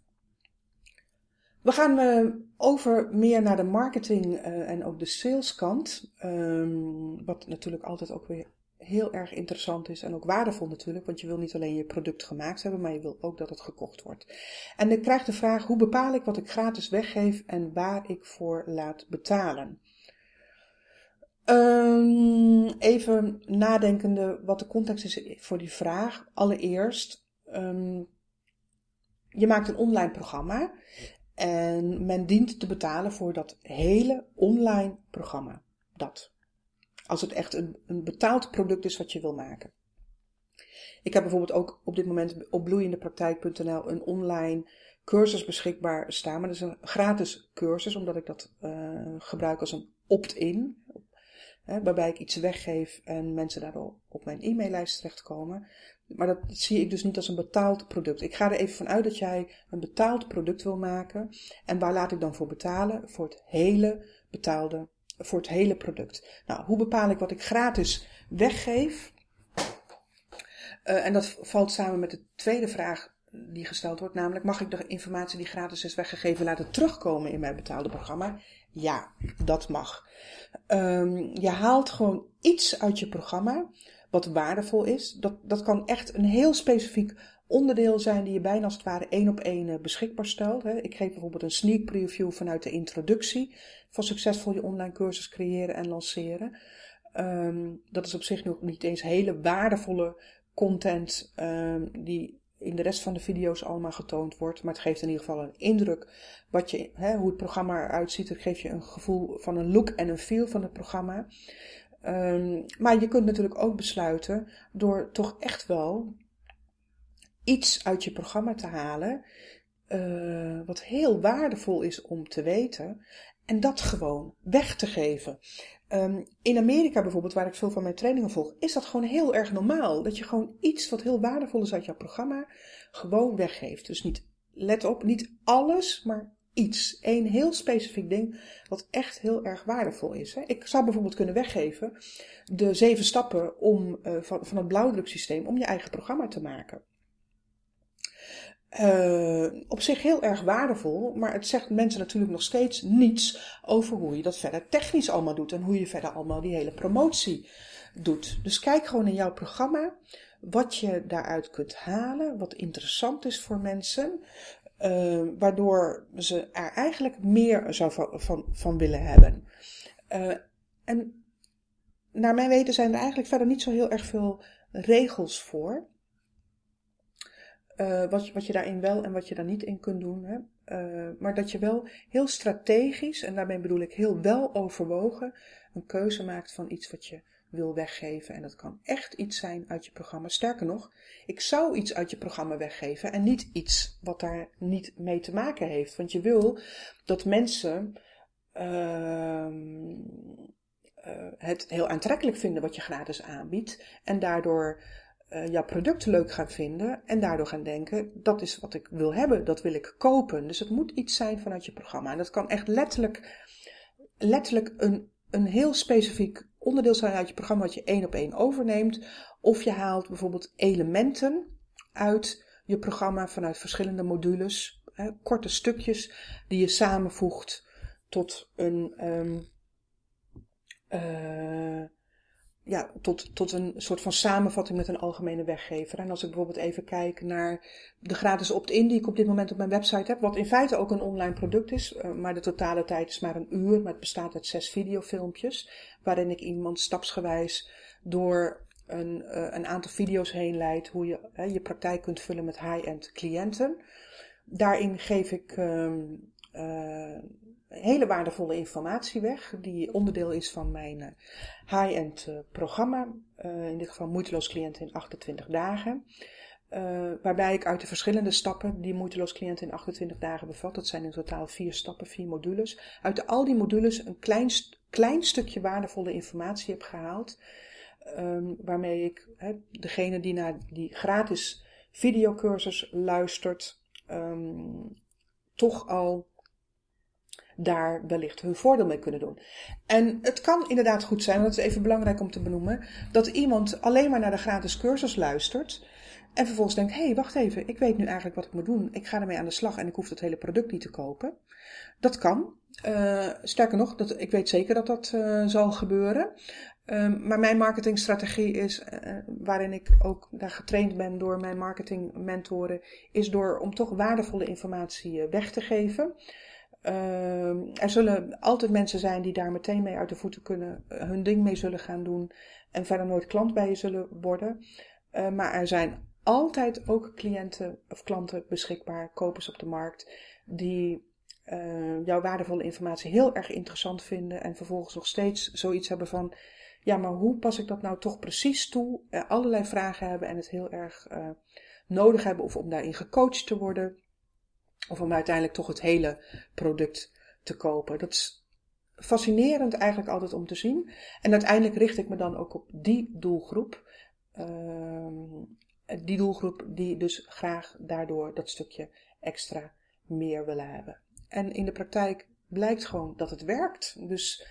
We gaan over meer naar de marketing en ook de saleskant, wat natuurlijk altijd ook weer heel erg interessant is en ook waardevol natuurlijk, want je wil niet alleen je product gemaakt hebben, maar je wil ook dat het gekocht wordt. En ik krijg de vraag, hoe bepaal ik wat ik gratis weggeef en waar ik voor laat betalen? Even nadenkende wat de context is voor die vraag. Allereerst, je maakt een online programma en men dient te betalen voor dat hele online programma. Dat. Als het echt een betaald product is wat je wil maken. Ik heb bijvoorbeeld ook op dit moment op bloeiendepraktijk.nl een online cursus beschikbaar staan. Maar dat is een gratis cursus, omdat ik dat gebruik als een opt-in. Waarbij ik iets weggeef en mensen daardoor op mijn e-maillijst terechtkomen. Maar dat zie ik dus niet als een betaald product. Ik ga er even vanuit dat jij een betaald product wil maken. En waar laat ik dan voor betalen? Voor het hele product. Nou, hoe bepaal ik wat ik gratis weggeef? En dat valt samen met de tweede vraag die gesteld wordt. Namelijk, mag ik de informatie die gratis is weggegeven laten terugkomen in mijn betaalde programma? Ja, dat mag. Je haalt gewoon iets uit je programma wat waardevol is. Dat kan echt een heel specifiek onderdeel zijn die je bijna als het ware 1-op-1 beschikbaar stelt. Ik geef bijvoorbeeld een sneak preview vanuit de introductie van succesvol je online cursus creëren en lanceren. Dat is op zich nog niet eens hele waardevolle content die in de rest van de video's allemaal getoond wordt. Maar het geeft in ieder geval een indruk hoe het programma eruit ziet. Het geeft je een gevoel van een look en een feel van het programma. Maar je kunt natuurlijk ook besluiten door toch echt wel iets uit je programma te halen wat heel waardevol is om te weten en dat gewoon weg te geven. In Amerika bijvoorbeeld, waar ik veel van mijn trainingen volg, is dat gewoon heel erg normaal. Dat je gewoon iets wat heel waardevol is uit jouw programma gewoon weggeeft. Dus let op, niet alles, maar iets. Eén heel specifiek ding wat echt heel erg waardevol is. Ik zou bijvoorbeeld kunnen weggeven de 7 stappen van het blauwdruksysteem om je eigen programma te maken. Op zich heel erg waardevol, maar het zegt mensen natuurlijk nog steeds niets over hoe je dat verder technisch allemaal doet en hoe je verder allemaal die hele promotie doet. Dus kijk gewoon in jouw programma wat je daaruit kunt halen, wat interessant is voor mensen, waardoor ze er eigenlijk meer van willen hebben. En naar mijn weten zijn er eigenlijk verder niet zo heel erg veel regels voor. Wat je daarin wel en wat je daar niet in kunt doen. Maar dat je wel heel strategisch, en daarmee bedoel ik heel wel overwogen, een keuze maakt van iets wat je wil weggeven. En dat kan echt iets zijn uit je programma. Sterker nog, ik zou iets uit je programma weggeven en niet iets wat daar niet mee te maken heeft. Want je wil dat mensen het heel aantrekkelijk vinden wat je gratis aanbiedt. En daardoor jouw product leuk gaan vinden en daardoor gaan denken, dat is wat ik wil hebben, dat wil ik kopen. Dus het moet iets zijn vanuit je programma. En dat kan echt letterlijk een heel specifiek onderdeel zijn uit je programma wat je 1-op-1 overneemt. Of je haalt bijvoorbeeld elementen uit je programma vanuit verschillende modules, korte stukjes die je samenvoegt tot een tot een soort van samenvatting met een algemene weggever. En als ik bijvoorbeeld even kijk naar de gratis opt-in die ik op dit moment op mijn website heb, wat in feite ook een online product is, maar de totale tijd is maar 1 uur, maar het bestaat uit 6 videofilmpjes, waarin ik iemand stapsgewijs door een aantal video's heen leid, hoe je je praktijk kunt vullen met high-end cliënten. Daarin geef ik hele waardevolle informatie weg, die onderdeel is van mijn high-end programma. In dit geval moeiteloos cliënten in 28 dagen. Waarbij ik uit de verschillende stappen die moeiteloos cliënten in 28 dagen bevat, dat zijn in totaal 4 stappen, 4 modules. Uit al die modules een klein stukje waardevolle informatie heb gehaald. Waarmee ik degene die naar die gratis videocursus luistert, toch al daar wellicht hun voordeel mee kunnen doen. En het kan inderdaad goed zijn, want dat is even belangrijk om te benoemen, dat iemand alleen maar naar de gratis cursus luistert en vervolgens denkt, hé, wacht even, ik weet nu eigenlijk wat ik moet doen. Ik ga ermee aan de slag en ik hoef het hele product niet te kopen. Dat kan. Sterker nog, ik weet zeker dat dat zal gebeuren. Maar mijn marketingstrategie is, waarin ik ook daar getraind ben door mijn marketingmentoren, is door om toch waardevolle informatie weg te geven. Er zullen altijd mensen zijn die daar meteen mee uit de voeten kunnen, hun ding mee zullen gaan doen en verder nooit klant bij je zullen worden. Maar er zijn altijd ook cliënten of klanten beschikbaar, kopers op de markt, die jouw waardevolle informatie heel erg interessant vinden en vervolgens nog steeds zoiets hebben van, ja, maar hoe pas ik dat nou toch precies toe? Allerlei vragen hebben en het heel erg nodig hebben of om daarin gecoacht te worden. Of om uiteindelijk toch het hele product te kopen. Dat is fascinerend eigenlijk altijd om te zien. En uiteindelijk richt ik me dan ook op die doelgroep. Die doelgroep die dus graag daardoor dat stukje extra meer willen hebben. En in de praktijk blijkt gewoon dat het werkt. Dus,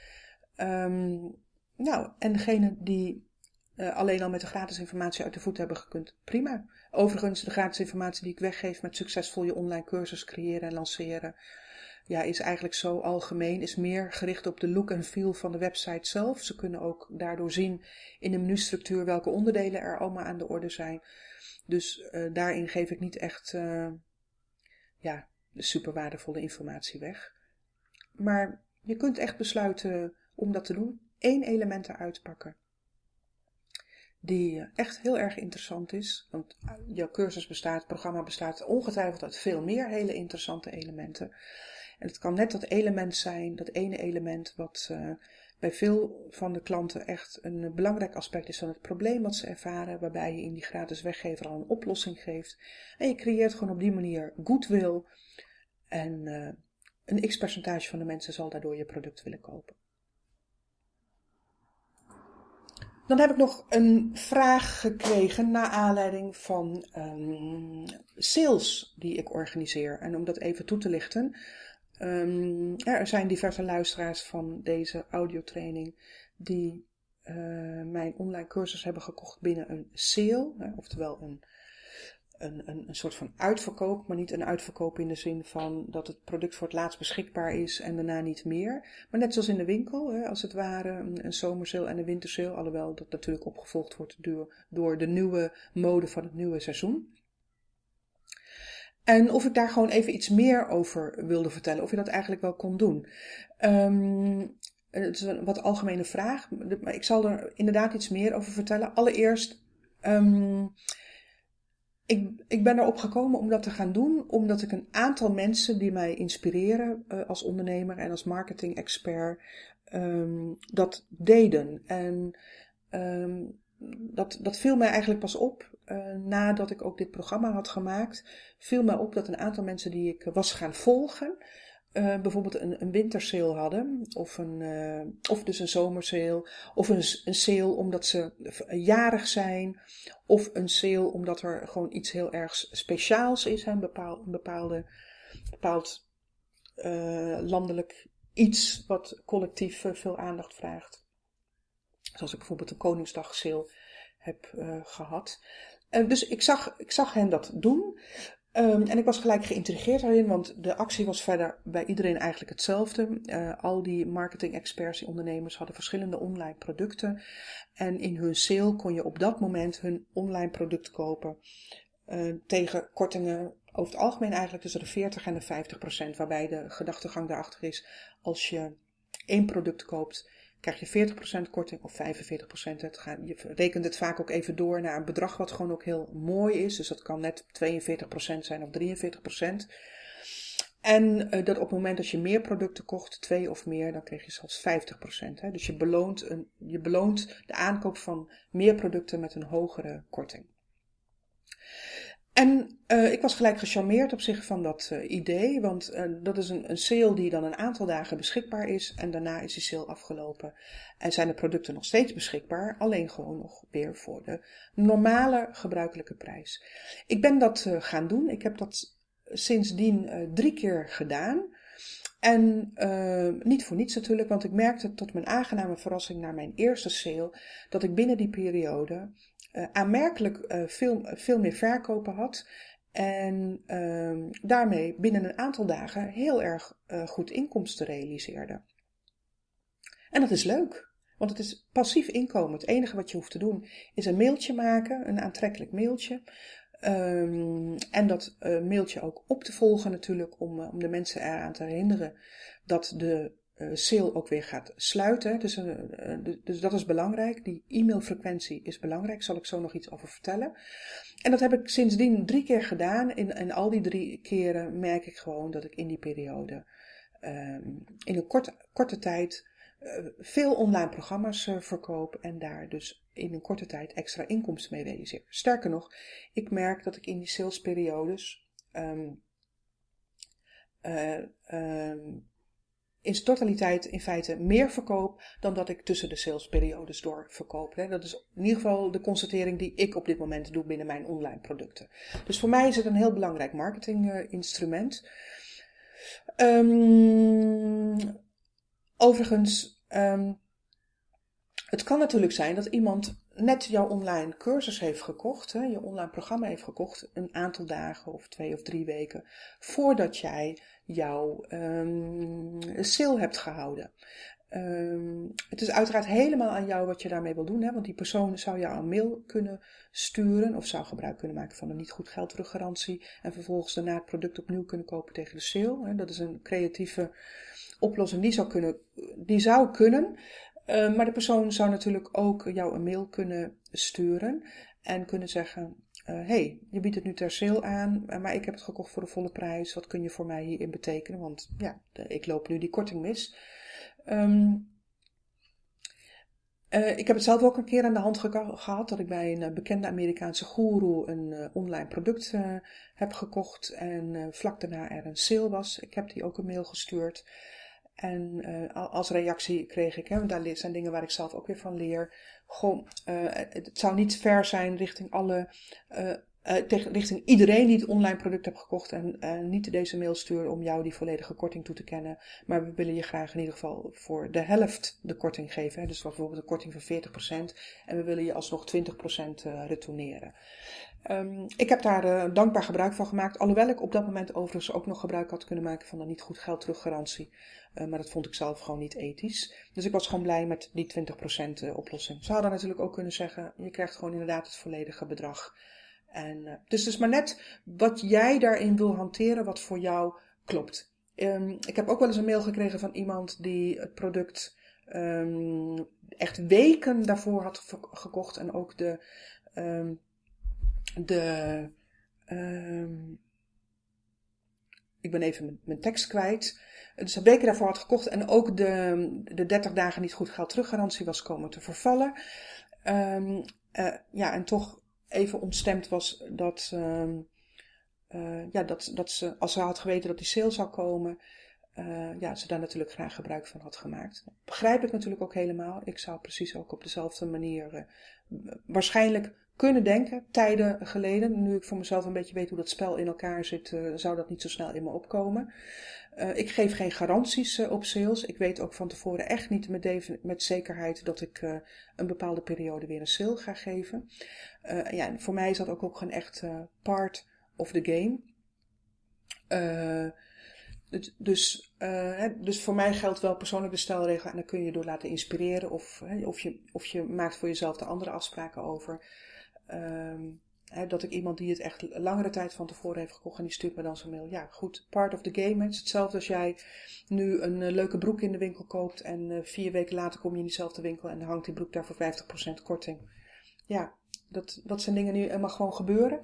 en degene die alleen al met de gratis informatie uit de voet hebben gekund, prima. Overigens, de gratis informatie die ik weggeef met succesvol je online cursus creëren en lanceren, ja, is eigenlijk zo algemeen, is meer gericht op de look en feel van de website zelf. Ze kunnen ook daardoor zien in de menustructuur welke onderdelen er allemaal aan de orde zijn. Dus daarin geef ik niet echt de super waardevolle informatie weg. Maar je kunt echt besluiten om dat te doen. 1 element eruit pakken die echt heel erg interessant is. Want jouw cursus bestaat, het programma bestaat ongetwijfeld uit veel meer hele interessante elementen. En het kan net dat element zijn, dat ene element wat bij veel van de klanten echt een belangrijk aspect is van het probleem wat ze ervaren, waarbij je in die gratis weggever al een oplossing geeft. En je creëert gewoon op die manier goodwill en een x-percentage van de mensen zal daardoor je product willen kopen. Dan heb ik nog een vraag gekregen naar aanleiding van sales die ik organiseer. En om dat even toe te lichten. Er zijn diverse luisteraars van deze audiotraining die mijn online cursus hebben gekocht binnen een sale. Oftewel een soort van uitverkoop, maar niet een uitverkoop in de zin van dat het product voor het laatst beschikbaar is en daarna niet meer. Maar net zoals in de winkel, als het ware een zomersale en een wintersale, alhoewel dat natuurlijk opgevolgd wordt door de nieuwe mode van het nieuwe seizoen. En of ik daar gewoon even iets meer over wilde vertellen, of je dat eigenlijk wel kon doen. Het is een wat algemene vraag, maar ik zal er inderdaad iets meer over vertellen. Allereerst, ik ben erop gekomen om dat te gaan doen, omdat ik een aantal mensen die mij inspireren als ondernemer en als marketing expert, dat deden. En dat viel mij eigenlijk pas op nadat ik ook dit programma had gemaakt. Viel mij op dat een aantal mensen die ik was gaan volgen, bijvoorbeeld een wintersale hadden, of dus een zomersale, of een sale omdat ze jarig zijn, of een sale omdat er gewoon iets heel erg speciaals is, een bepaald landelijk iets wat collectief veel aandacht vraagt. Zoals ik bijvoorbeeld een Koningsdag sale heb gehad. Dus ik zag hen dat doen. En ik was gelijk geïntrigeerd daarin, want de actie was verder bij iedereen eigenlijk hetzelfde. Al die marketing experts, die ondernemers hadden verschillende online producten. En in hun sale kon je op dat moment hun online product kopen. Tegen kortingen over het algemeen eigenlijk tussen de 40 en de 50%. Waarbij de gedachtegang daarachter is, als je 1 product koopt, krijg je 40% korting of 45%. Je rekent het vaak ook even door naar een bedrag wat gewoon ook heel mooi is. Dus dat kan net 42% zijn of 43%. En dat op het moment dat je meer producten kocht, 2 of meer, dan kreeg je zelfs 50%. Dus je beloont de aankoop van meer producten met een hogere korting. En ik was gelijk gecharmeerd op zich van dat idee, want dat is een sale die dan een aantal dagen beschikbaar is en daarna is die sale afgelopen. En zijn de producten nog steeds beschikbaar, alleen gewoon nog weer voor de normale gebruikelijke prijs. Ik ben dat gaan doen, ik heb dat sindsdien 3 keer gedaan. En niet voor niets natuurlijk, want ik merkte tot mijn aangename verrassing na mijn eerste sale dat ik binnen die periode aanmerkelijk veel meer verkopen had. En daarmee binnen een aantal dagen heel erg goed inkomsten realiseerde. En dat is leuk, want het is passief inkomen. Het enige wat je hoeft te doen is een mailtje maken, een aantrekkelijk mailtje. En dat mailtje ook op te volgen natuurlijk om de mensen eraan te herinneren dat de sale ook weer gaat sluiten. Dus dat is belangrijk. Die e-mailfrequentie is belangrijk. Zal ik zo nog iets over vertellen. En dat heb ik sindsdien 3 keer gedaan. En al die 3 keren merk ik gewoon dat ik in die periode in een korte tijd veel online programma's verkoop en daar dus in een korte tijd extra inkomsten mee realiseer. Sterker nog, ik merk dat ik in die salesperiodes in zijn totaliteit in feite meer verkoop dan dat ik tussen de salesperiodes door verkoop. Hè. Dat is in ieder geval de constatering die ik op dit moment doe binnen mijn online producten. Dus voor mij is het een heel belangrijk marketinginstrument. Overigens, het kan natuurlijk zijn dat iemand net jouw online cursus heeft gekocht, hè, je online programma heeft gekocht, een aantal dagen of 2 of 3 weken, voordat jij jouw sale hebt gehouden. Het is uiteraard helemaal aan jou wat je daarmee wil doen, hè, want die persoon zou jou een mail kunnen sturen of zou gebruik kunnen maken van een niet goed geld teruggarantie en vervolgens daarna het product opnieuw kunnen kopen tegen de sale. Hè. Dat is een creatieve oplossing die zou kunnen. Maar de persoon zou natuurlijk ook jou een mail kunnen sturen en kunnen zeggen, hey, je biedt het nu ter sale aan, maar ik heb het gekocht voor de volle prijs. Wat kun je voor mij hierin betekenen? Want ja, ik loop nu die korting mis. Ik heb het zelf ook een keer aan de hand gehad dat ik bij een bekende Amerikaanse goeroe een online product heb gekocht en vlak daarna er een sale was. Ik heb die ook een mail gestuurd. En als reactie kreeg ik, want daar zijn dingen waar ik zelf ook weer van leer. Het zou niet fair zijn richting richting iedereen die het online product heeft gekocht en niet deze mail sturen om jou die volledige korting toe te kennen. Maar we willen je graag in ieder geval voor de helft de korting geven. Hè? Dus bijvoorbeeld een korting van 40% en we willen je alsnog 20% retourneren. Ik heb daar dankbaar gebruik van gemaakt. Alhoewel ik op dat moment overigens ook nog gebruik had kunnen maken van een niet goed geld teruggarantie. Maar dat vond ik zelf gewoon niet ethisch. Dus ik was gewoon blij met die 20% oplossing. Ze hadden natuurlijk ook kunnen zeggen, je krijgt gewoon inderdaad het volledige bedrag. En, dus het is maar net wat jij daarin wil hanteren, wat voor jou klopt. Ik heb ook wel eens een mail gekregen van iemand die het product echt weken daarvoor had gekocht. En ook ik ben even mijn tekst kwijt. Dus een weken daarvoor had gekocht en ook de 30 dagen niet goed geld teruggarantie was komen te vervallen. En toch even ontstemd was dat ze, als ze had geweten dat die sale zou komen, ze daar natuurlijk graag gebruik van had gemaakt. Dat begrijp ik natuurlijk ook helemaal. Ik zou precies ook op dezelfde manier waarschijnlijk kunnen denken, tijden geleden. Nu ik voor mezelf een beetje weet hoe dat spel in elkaar zit, zou dat niet zo snel in me opkomen. Ik geef geen garanties op sales. Ik weet ook van tevoren echt niet met zekerheid dat ik een bepaalde periode weer een sale ga geven. Voor mij is dat ook geen echt part of the game. Dus voor mij geldt wel persoonlijk de stelregel en daar kun je door laten inspireren of je maakt voor jezelf de andere afspraken over. Dat ik iemand die het echt langere tijd van tevoren heeft gekocht en die stuurt me dan zo'n mail. Ja, goed, part of the game. Het is hetzelfde als jij nu een leuke broek in de winkel koopt en 4 weken later kom je in diezelfde winkel en dan hangt die broek daar voor 50% korting. Ja, dat zijn dingen die helemaal gewoon gebeuren.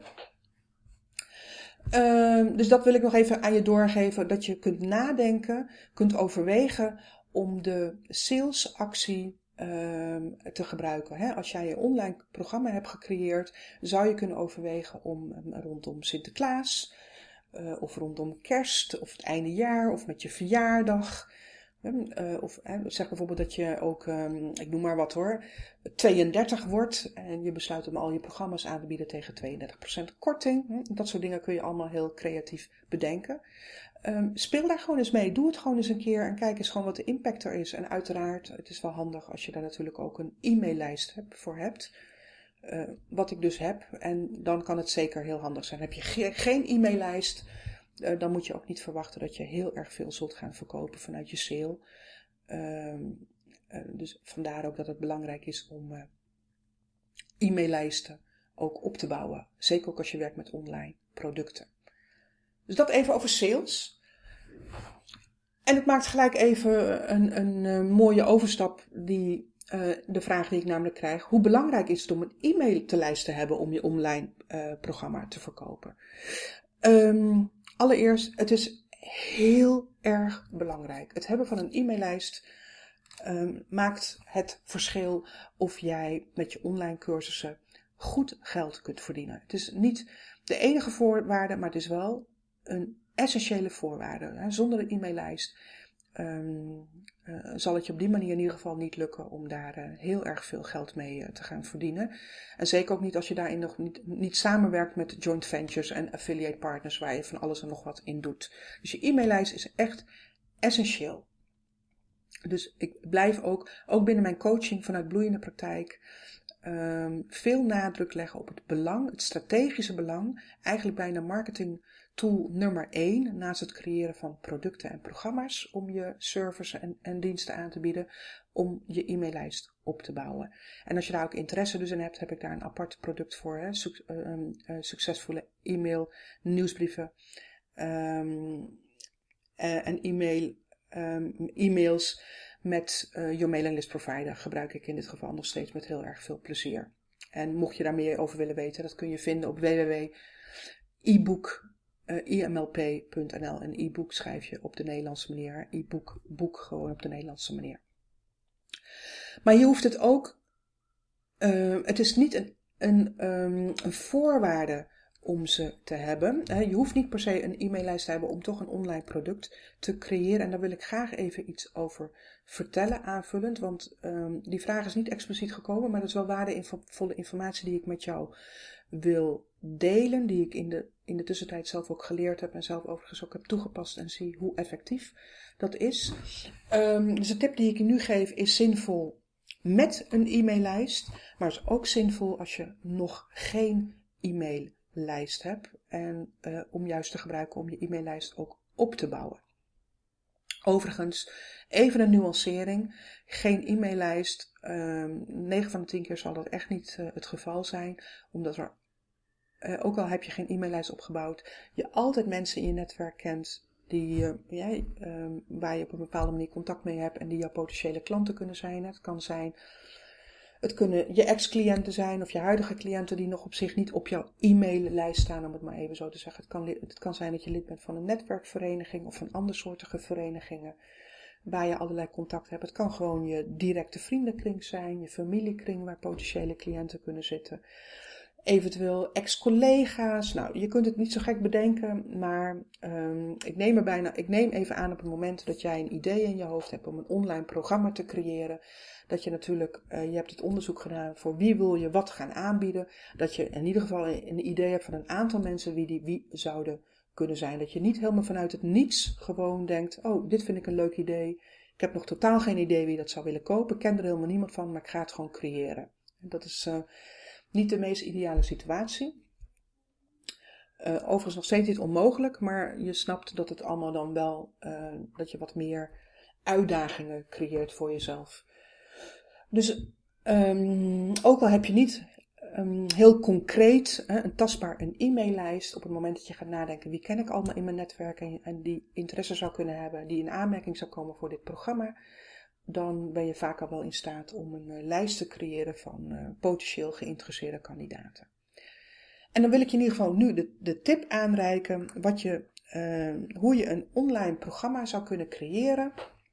Dus dat wil ik nog even aan je doorgeven, dat je kunt nadenken, kunt overwegen om de salesactie te gebruiken. Hè? Als jij je online programma hebt gecreëerd, zou je kunnen overwegen om rondom Sinterklaas of rondom Kerst of het einde jaar of met je verjaardag. Zeg bijvoorbeeld dat je ook, ik noem maar wat hoor, 32 wordt en je besluit om al je programma's aan te bieden tegen 32% korting. Dat soort dingen kun je allemaal heel creatief bedenken. Speel daar gewoon eens mee. Doe het gewoon eens een keer en kijk eens gewoon wat de impact er is. En uiteraard, het is wel handig als je daar natuurlijk ook een e-maillijst voor hebt. Wat ik dus heb. En dan kan het zeker heel handig zijn. Heb je geen e-maillijst, dan moet je ook niet verwachten dat je heel erg veel zult gaan verkopen vanuit je sale. Dus vandaar ook dat het belangrijk is om e-maillijsten ook op te bouwen. Zeker ook als je werkt met online producten. Dus dat even over sales. En het maakt gelijk even een mooie overstap de vraag die ik namelijk krijg. Hoe belangrijk is het om een e-maillijst te hebben om je online programma te verkopen? Allereerst, het is heel erg belangrijk. Het hebben van een e-maillijst maakt het verschil of jij met je online cursussen goed geld kunt verdienen. Het is niet de enige voorwaarde, maar het is wel een essentiële voorwaarde. Zonder een e-maillijst zal het je op die manier in ieder geval niet lukken om daar heel erg veel geld mee te gaan verdienen. En zeker ook niet als je daarin nog niet samenwerkt met joint ventures en affiliate partners waar je van alles en nog wat in doet. Dus je e-maillijst is echt essentieel. Dus ik blijf ook binnen mijn coaching vanuit Bloeiende Praktijk, veel nadruk leggen op het belang, het strategische belang, eigenlijk bijna marketing tool nummer 1, naast het creëren van producten en programma's om je services en diensten aan te bieden, om je e-maillijst op te bouwen. En als je daar ook interesse dus in hebt, heb ik daar een apart product voor, succesvolle e-mail, nieuwsbrieven en e-mails met je mailinglist provider gebruik ik in dit geval nog steeds met heel erg veel plezier. En mocht je daar meer over willen weten, dat kun je vinden op www.imlp.nl. En e-book schrijf je op de Nederlandse manier. E-book, boek gewoon op de Nederlandse manier. Maar je hoeft het ook, het is niet een voorwaarde om ze te hebben. Je hoeft niet per se een e-maillijst te hebben om toch een online product te creëren. En daar wil ik graag even iets over vertellen, aanvullend. Want die vraag is niet expliciet gekomen, maar dat is wel waardevolle informatie die ik met jou wil delen. Die ik in de tussentijd zelf ook geleerd heb en zelf overigens ook heb toegepast en zie hoe effectief dat is. Dus de tip die ik je nu geef is zinvol met een e-maillijst. Maar is ook zinvol als je nog geen e-maillijst hebt. En om juist te gebruiken om je e-maillijst ook op te bouwen. Overigens, even een nuancering. Geen e-maillijst. 9 van de 10 keer zal dat echt niet het geval zijn. Omdat er, ook al heb je geen e-maillijst opgebouwd, je altijd mensen in je netwerk kent waar je op een bepaalde manier contact mee hebt en die jouw potentiële klanten kunnen zijn. Het kunnen je ex-cliënten zijn of je huidige cliënten die nog op zich niet op jouw e-maillijst staan, om het maar even zo te zeggen. Het kan zijn dat je lid bent van een netwerkvereniging of van andersoortige verenigingen waar je allerlei contact hebt. Het kan gewoon je directe vriendenkring zijn, je familiekring waar potentiële cliënten kunnen zitten. Eventueel ex-collega's. Nou, je kunt het niet zo gek bedenken, maar ik neem even aan op het moment dat jij een idee in je hoofd hebt om een online programma te creëren. Dat je natuurlijk, je hebt het onderzoek gedaan voor wie wil je wat gaan aanbieden. Dat je in ieder geval een idee hebt van een aantal mensen wie zouden kunnen zijn. Dat je niet helemaal vanuit het niets gewoon denkt, oh, dit vind ik een leuk idee. Ik heb nog totaal geen idee wie dat zou willen kopen. Ik ken er helemaal niemand van, maar ik ga het gewoon creëren. En dat is niet de meest ideale situatie. Overigens nog steeds niet onmogelijk, maar je snapt dat het allemaal dan wel, dat je wat meer uitdagingen creëert voor jezelf. Dus ook al heb je niet heel concreet een tastbaar een e-maillijst, op het moment dat je gaat nadenken wie ken ik allemaal in mijn netwerk en die interesse zou kunnen hebben, die in aanmerking zou komen voor dit programma, dan ben je vaak al wel in staat om een lijst te creëren van potentieel geïnteresseerde kandidaten. En dan wil ik je in ieder geval nu de tip aanreiken hoe je een online programma zou kunnen creëren.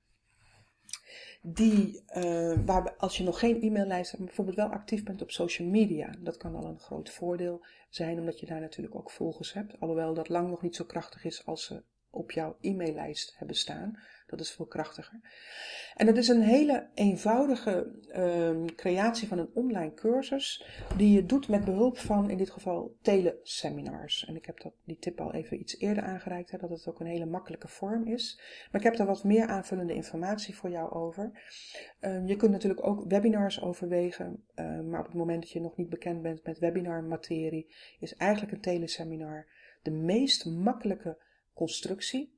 Waar als je nog geen e-maillijst hebt, bijvoorbeeld wel actief bent op social media. Dat kan al een groot voordeel zijn, omdat je daar natuurlijk ook volgers hebt. Alhoewel dat lang nog niet zo krachtig is als ze op jouw e-maillijst hebben staan. Dat is veel krachtiger. En dat is een hele eenvoudige creatie van een online cursus die je doet met behulp van in dit geval teleseminars. En ik heb die tip al even iets eerder aangereikt, dat het ook een hele makkelijke vorm is. Maar ik heb daar wat meer aanvullende informatie voor jou over. Je kunt natuurlijk ook webinars overwegen, maar op het moment dat je nog niet bekend bent met webinarmaterie, is eigenlijk een teleseminar de meest makkelijke constructie.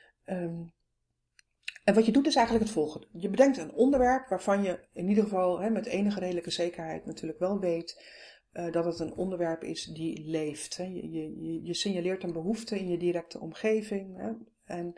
En wat je doet is eigenlijk het volgende. Je bedenkt een onderwerp waarvan je in ieder geval met enige redelijke zekerheid natuurlijk wel weet dat het een onderwerp is die leeft. Je signaleert een behoefte in je directe omgeving. En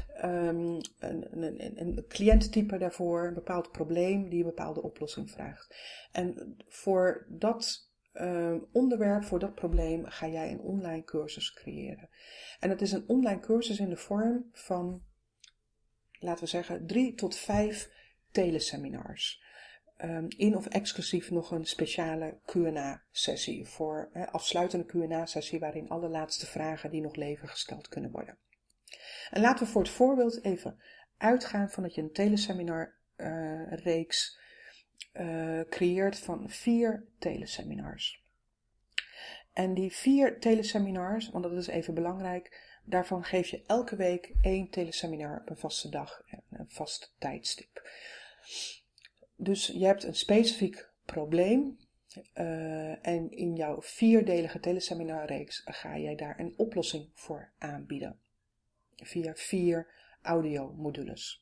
een cliënttype daarvoor, een bepaald probleem die een bepaalde oplossing vraagt. En voor dat onderwerp, voor dat probleem ga jij een online cursus creëren. En het is een online cursus in de vorm van, laten we zeggen, 3 tot 5 teleseminars. In of exclusief nog een speciale Q&A-sessie voor afsluitende Q&A-sessie waarin alle laatste vragen die nog leven gesteld kunnen worden. En laten we voor het voorbeeld even uitgaan van dat je een teleseminar-reeks creëert van 4 teleseminars. En die 4 teleseminars, want dat is even belangrijk, daarvan geef je elke week 1 teleseminar op een vaste dag en een vast tijdstip. Dus je hebt een specifiek probleem en in jouw 4-delige teleseminarreeks ga jij daar een oplossing voor aanbieden. Via 4 audiomodules.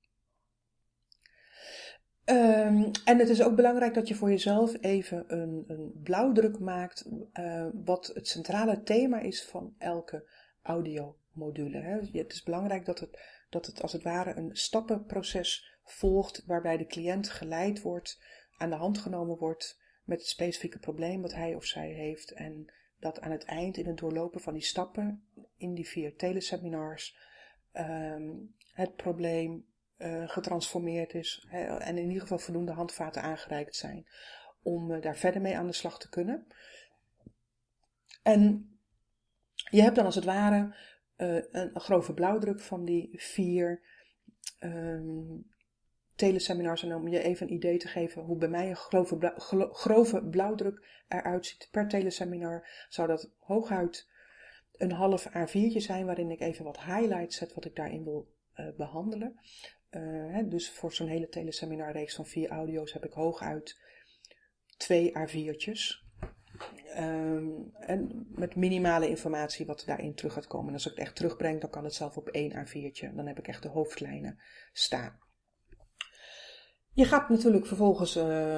En het is ook belangrijk dat je voor jezelf even een blauwdruk maakt wat het centrale thema is van elke audiomodule. Het is belangrijk dat het als het ware een stappenproces volgt waarbij de cliënt geleid wordt, aan de hand genomen wordt met het specifieke probleem wat hij of zij heeft en dat aan het eind in het doorlopen van die stappen in die 4 teleseminars het probleem getransformeerd is en in ieder geval voldoende handvaten aangereikt zijn om daar verder mee aan de slag te kunnen. En je hebt dan als het ware een grove blauwdruk van die 4 teleseminars. En om je even een idee te geven hoe bij mij een grove blauwdruk eruit ziet per teleseminar, zou dat hooguit een half A4'tje zijn waarin ik even wat highlights zet wat ik daarin wil behandelen. Dus voor zo'n hele teleseminarreeks van 4 audio's heb ik hooguit 2 A4'tjes. En met minimale informatie wat daarin terug gaat komen. En als ik het echt terugbreng, dan kan het zelf op 1 A4'tje. Dan heb ik echt de hoofdlijnen staan. Je gaat natuurlijk vervolgens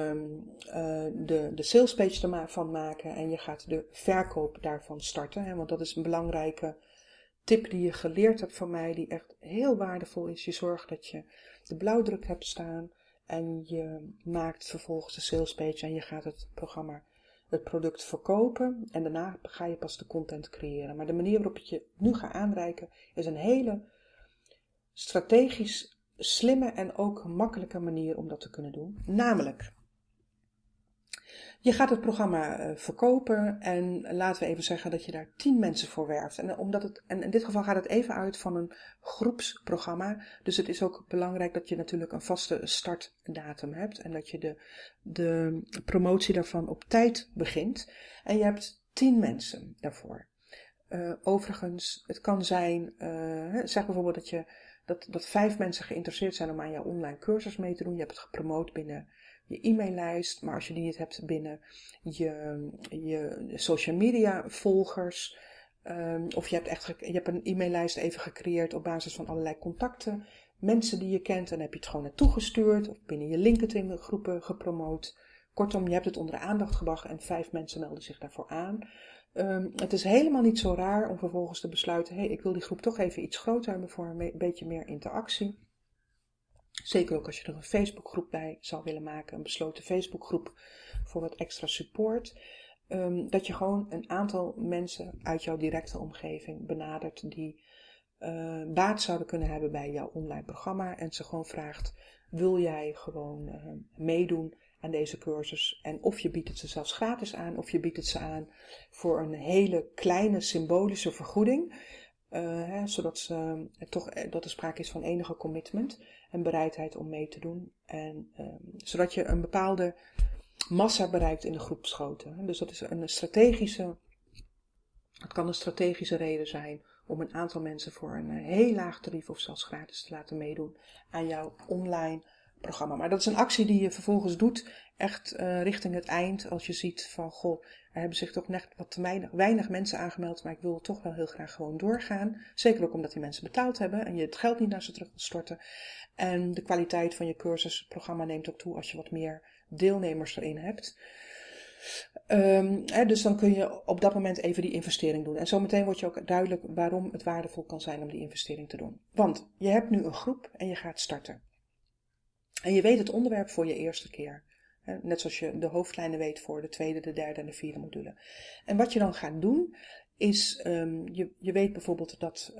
de salespage ervan maken en je gaat de verkoop daarvan starten. Want dat is een belangrijke tip die je geleerd hebt van mij, die echt heel waardevol is. Je zorgt dat je de blauwdruk hebt staan en je maakt vervolgens de salespage en je gaat het product verkopen en daarna ga je pas de content creëren. Maar de manier waarop ik je nu ga aanreiken is een hele strategisch slimme en ook makkelijke manier om dat te kunnen doen. Namelijk, je gaat het programma verkopen en laten we even zeggen dat je daar 10 mensen voor werft. En in dit geval gaat het even uit van een groepsprogramma. Dus het is ook belangrijk dat je natuurlijk een vaste startdatum hebt. En dat je de promotie daarvan op tijd begint. En je hebt 10 mensen daarvoor. Overigens, het kan zijn, zeg bijvoorbeeld dat 5 mensen geïnteresseerd zijn om aan jouw online cursus mee te doen. Je hebt het gepromoot binnen je e-maillijst, maar als je die niet hebt binnen je social media volgers, of je hebt een e-maillijst even gecreëerd op basis van allerlei contacten, mensen die je kent, en dan heb je het gewoon naartoe gestuurd, of binnen je LinkedIn groepen gepromoot. Kortom, je hebt het onder de aandacht gebracht en 5 mensen melden zich daarvoor aan. Het is helemaal niet zo raar om vervolgens te besluiten, ik wil die groep toch even iets groter hebben voor een beetje meer interactie. Zeker ook als je er een Facebookgroep bij zou willen maken, een besloten Facebookgroep voor wat extra support. Dat je gewoon een aantal mensen uit jouw directe omgeving benadert die baat zouden kunnen hebben bij jouw online programma. En ze gewoon vraagt, wil jij gewoon meedoen aan deze cursus? En of je biedt het ze zelfs gratis aan, of je biedt het ze aan voor een hele kleine symbolische vergoeding. Zodat dat er sprake is van enige commitment en bereidheid om mee te doen. En zodat je een bepaalde massa bereikt in de groepsgrootte. Dus dat is het kan een strategische reden zijn om een aantal mensen voor een heel laag tarief of zelfs gratis te laten meedoen aan jouw online programma. Maar dat is een actie die je vervolgens doet, echt richting het eind, als je ziet van, er hebben zich toch net wat weinig mensen aangemeld, maar ik wil toch wel heel graag gewoon doorgaan. Zeker ook omdat die mensen betaald hebben en je het geld niet naar ze terug wil storten. En de kwaliteit van je cursusprogramma neemt ook toe als je wat meer deelnemers erin hebt. Dus dan kun je op dat moment even die investering doen. En zometeen wordt je ook duidelijk waarom het waardevol kan zijn om die investering te doen. Want je hebt nu een groep en je gaat starten. En je weet het onderwerp voor je eerste keer. Net zoals je de hoofdlijnen weet voor de tweede, de derde en de vierde module. En wat je dan gaat doen, is, je weet bijvoorbeeld dat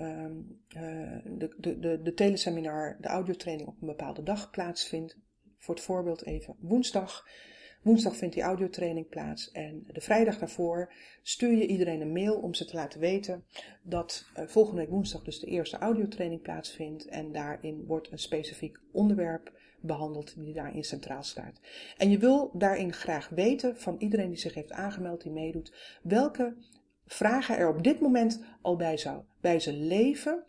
de teleseminar, de audiotraining op een bepaalde dag plaatsvindt. Voor het voorbeeld even woensdag. Woensdag vindt die audiotraining plaats en de vrijdag daarvoor stuur je iedereen een mail om ze te laten weten dat volgende week woensdag dus de eerste audiotraining plaatsvindt en daarin wordt een specifiek onderwerp behandeld die daarin centraal staat. En je wil daarin graag weten van iedereen die zich heeft aangemeld, die meedoet, welke vragen er op dit moment al bij ze leven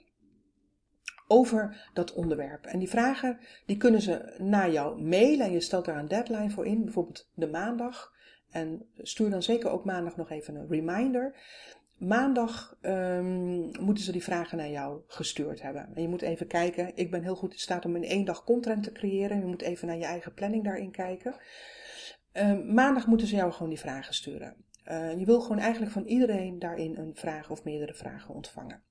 over dat onderwerp. En die vragen, die kunnen ze naar jou mailen en je stelt daar een deadline voor in, bijvoorbeeld de maandag. En stuur dan zeker ook maandag nog even een reminder. Maandag moeten ze die vragen naar jou gestuurd hebben. En je moet even kijken, ik ben heel goed in staat om in 1 dag content te creëren. Je moet even naar je eigen planning daarin kijken. Maandag moeten ze jou gewoon die vragen sturen. Je wil gewoon eigenlijk van iedereen daarin een vraag of meerdere vragen ontvangen.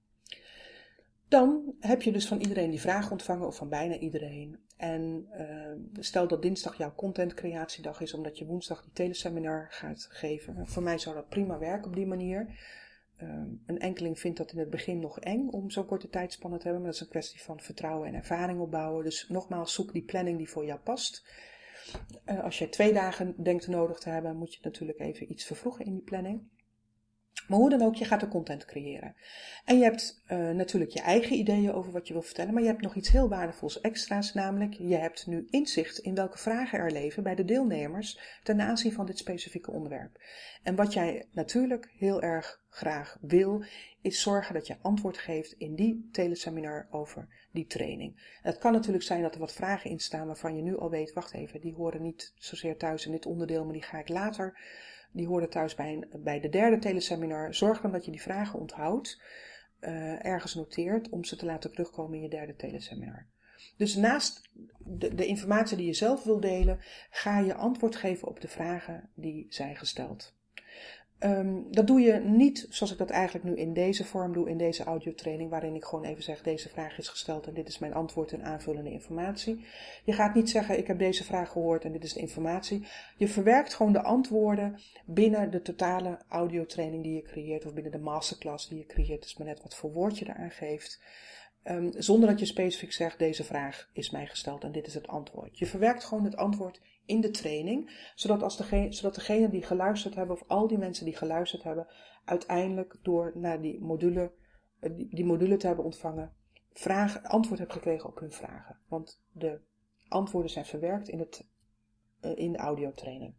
Dan heb je dus van iedereen die vragen ontvangen, of van bijna iedereen. En stel dat dinsdag jouw contentcreatiedag is, omdat je woensdag die teleseminar gaat geven. Voor mij zou dat prima werken op die manier. Een enkeling vindt dat in het begin nog eng om zo'n korte tijdspanne te hebben. Maar dat is een kwestie van vertrouwen en ervaring opbouwen. Dus nogmaals, zoek die planning die voor jou past. Als je 2 dagen denkt nodig te hebben, moet je natuurlijk even iets vervroegen in die planning. Maar hoe dan ook, je gaat de content creëren. En je hebt natuurlijk je eigen ideeën over wat je wil vertellen, maar je hebt nog iets heel waardevols extra's, namelijk je hebt nu inzicht in welke vragen er leven bij de deelnemers ten aanzien van dit specifieke onderwerp. En wat jij natuurlijk heel erg graag wil, is zorgen dat je antwoord geeft in die teleseminar over die training. Het kan natuurlijk zijn dat er wat vragen in staan waarvan je nu al weet, wacht even, die horen niet zozeer thuis in dit onderdeel, maar die ga ik later. Die horen thuis bij de derde teleseminar. Zorg dan dat je die vragen onthoudt, ergens noteert, om ze te laten terugkomen in je derde teleseminar. Dus naast de informatie die je zelf wil delen, ga je antwoord geven op de vragen die zijn gesteld. Dat doe je niet zoals ik dat eigenlijk nu in deze vorm doe, in deze audiotraining, waarin ik gewoon even zeg, deze vraag is gesteld en dit is mijn antwoord en aanvullende informatie. Je gaat niet zeggen, ik heb deze vraag gehoord en dit is de informatie. Je verwerkt gewoon de antwoorden binnen de totale audiotraining die je creëert, of binnen de masterclass die je creëert. Dus maar net wat voor woord je eraan geeft. Zonder dat je specifiek zegt, deze vraag is mij gesteld en dit is het antwoord. Je verwerkt gewoon het antwoord in de training, zodat degene die geluisterd hebben, of al die mensen die geluisterd hebben, uiteindelijk door naar die module te hebben ontvangen, antwoord hebben gekregen op hun vragen. Want de antwoorden zijn verwerkt in de audiotraining.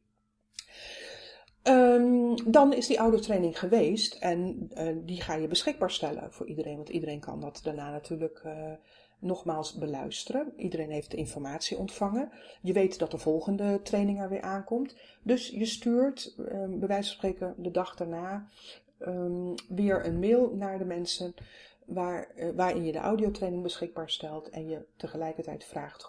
Dan is die audiotraining geweest en die ga je beschikbaar stellen voor iedereen, want iedereen kan dat daarna natuurlijk nogmaals beluisteren. Iedereen heeft de informatie ontvangen. Je weet dat de volgende training er weer aankomt. Dus je stuurt, bij wijze van spreken, de dag daarna weer een mail naar de mensen waarin je de audiotraining beschikbaar stelt en je tegelijkertijd vraagt,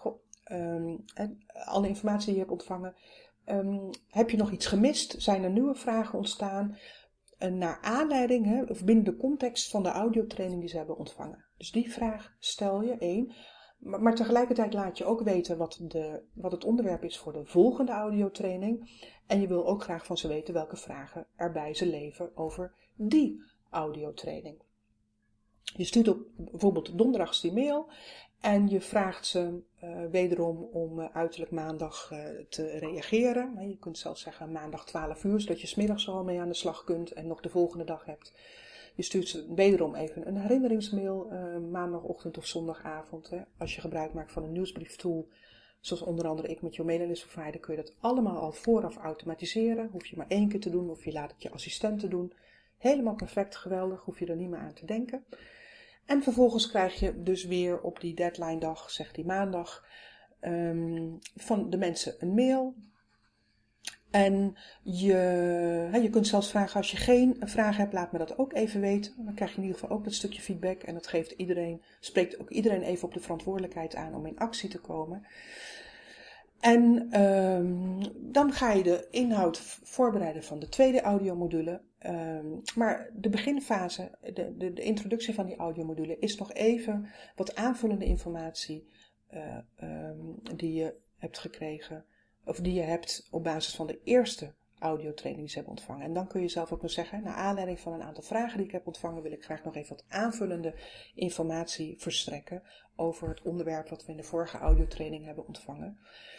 alle informatie die je hebt ontvangen, heb je nog iets gemist? Zijn er nieuwe vragen ontstaan? Naar aanleiding, of binnen de context van de audiotraining die ze hebben ontvangen. Dus die vraag stel je, 1. Maar tegelijkertijd laat je ook weten wat het onderwerp is voor de volgende audiotraining. En je wil ook graag van ze weten welke vragen er bij ze leven over die audiotraining. Je stuurt op bijvoorbeeld donderdags die mail en je vraagt ze wederom om uiterlijk maandag te reageren. Je kunt zelfs zeggen maandag 12 uur, zodat je 's middags al mee aan de slag kunt en nog de volgende dag hebt. Je stuurt ze wederom even een herinneringsmail maandagochtend of zondagavond. Als je gebruik maakt van een nieuwsbrieftool, zoals onder andere ik met jouw mailinglist provider, kun je dat allemaal al vooraf automatiseren. Hoef je maar 1 keer te doen of je laat het je assistenten doen. Helemaal perfect, geweldig, hoef je er niet meer aan te denken. En vervolgens krijg je dus weer op die deadline dag, zeg die maandag, van de mensen een mail. En je kunt zelfs vragen, als je geen vraag hebt, laat me dat ook even weten. Dan krijg je in ieder geval ook dat stukje feedback. En dat spreekt ook iedereen even op de verantwoordelijkheid aan om in actie te komen. En dan ga je de inhoud voorbereiden van de tweede audiomodule. Maar de beginfase, de introductie van die audiomodule is nog even wat aanvullende informatie die je hebt gekregen. Of die je hebt op basis van de eerste audiotraining die ze hebben ontvangen. En dan kun je zelf ook nog zeggen, naar aanleiding van een aantal vragen die ik heb ontvangen, wil ik graag nog even wat aanvullende informatie verstrekken over het onderwerp wat we in de vorige audiotraining hebben ontvangen.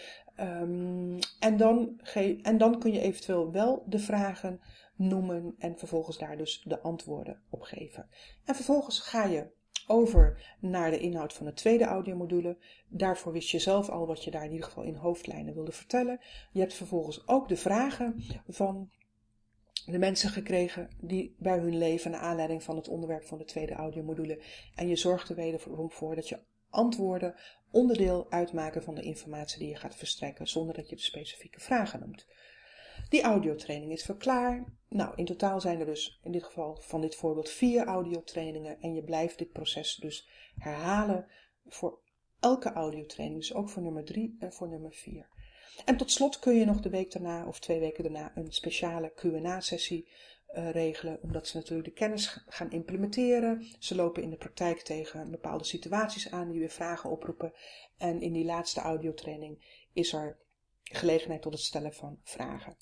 En dan kun je eventueel wel de vragen noemen en vervolgens daar dus de antwoorden op geven. En vervolgens ga je over naar de inhoud van de tweede audiomodule. Daarvoor wist je zelf al wat je daar in ieder geval in hoofdlijnen wilde vertellen. Je hebt vervolgens ook de vragen van de mensen gekregen die bij hun leven naar aanleiding van het onderwerp van de tweede audiomodule. En je zorgt er wederom voor dat je antwoorden onderdeel uitmaken van de informatie die je gaat verstrekken, zonder dat je de specifieke vragen noemt. Die audiotraining is weer klaar. Nou, in totaal zijn er dus in dit geval van dit voorbeeld 4 audiotrainingen. En je blijft dit proces dus herhalen voor elke audiotraining. Dus ook voor nummer 3 en voor nummer 4. En tot slot kun je nog de week daarna of 2 weken daarna een speciale Q&A-sessie regelen. Omdat ze natuurlijk de kennis gaan implementeren. Ze lopen in de praktijk tegen bepaalde situaties aan die weer vragen oproepen. En in die laatste audiotraining is er gelegenheid tot het stellen van vragen.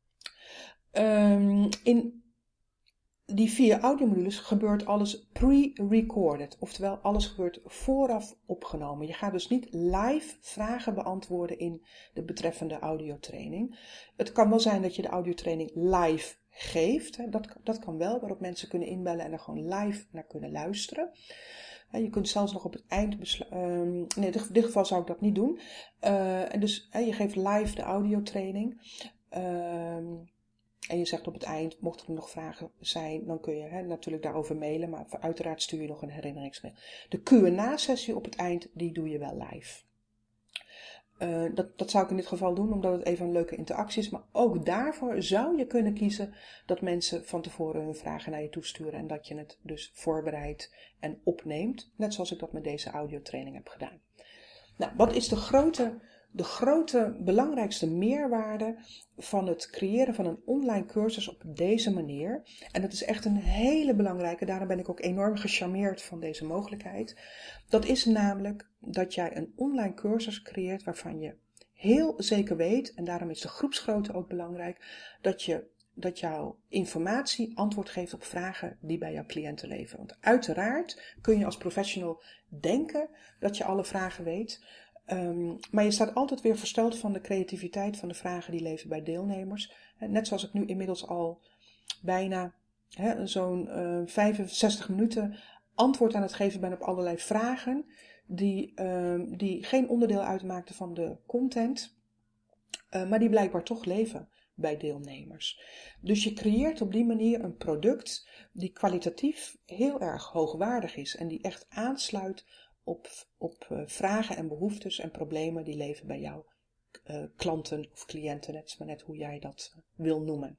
In die 4 audiomodules gebeurt alles pre-recorded. Oftewel, alles gebeurt vooraf opgenomen. Je gaat dus niet live vragen beantwoorden in de betreffende audiotraining. Het kan wel zijn dat je de audiotraining live geeft. Dat kan wel, waarop mensen kunnen inbellen en er gewoon live naar kunnen luisteren. Je kunt zelfs nog op het eind in dit geval zou ik dat niet doen. En dus je geeft live de audiotraining. En je zegt op het eind, mochten er nog vragen zijn, dan kun je natuurlijk daarover mailen. Maar uiteraard stuur je nog een herinneringsmail. De Q&A-sessie op het eind, die doe je wel live. Dat zou ik in dit geval doen, omdat het even een leuke interactie is. Maar ook daarvoor zou je kunnen kiezen dat mensen van tevoren hun vragen naar je toesturen. En dat je het dus voorbereidt en opneemt. Net zoals ik dat met deze audiotraining heb gedaan. Nou, wat is de grote, belangrijkste meerwaarde van het creëren van een online cursus op deze manier? En dat is echt een hele belangrijke, daarom ben ik ook enorm gecharmeerd van deze mogelijkheid. Dat is namelijk dat jij een online cursus creëert waarvan je heel zeker weet, en daarom is de groepsgrootte ook belangrijk, dat jouw informatie antwoord geeft op vragen die bij jouw cliënten leven. Want uiteraard kun je als professional denken dat je alle vragen weet. Maar je staat altijd weer versteld van de creativiteit van de vragen die leven bij deelnemers. Net zoals ik nu inmiddels al bijna zo'n 65 minuten antwoord aan het geven ben op allerlei vragen die geen onderdeel uitmaakten van de content, maar die blijkbaar toch leven bij deelnemers. Dus je creëert op die manier een product die kwalitatief heel erg hoogwaardig is en die echt aansluit op vragen en behoeftes en problemen die leven bij jouw klanten of cliënten. Het is maar net hoe jij dat wil noemen.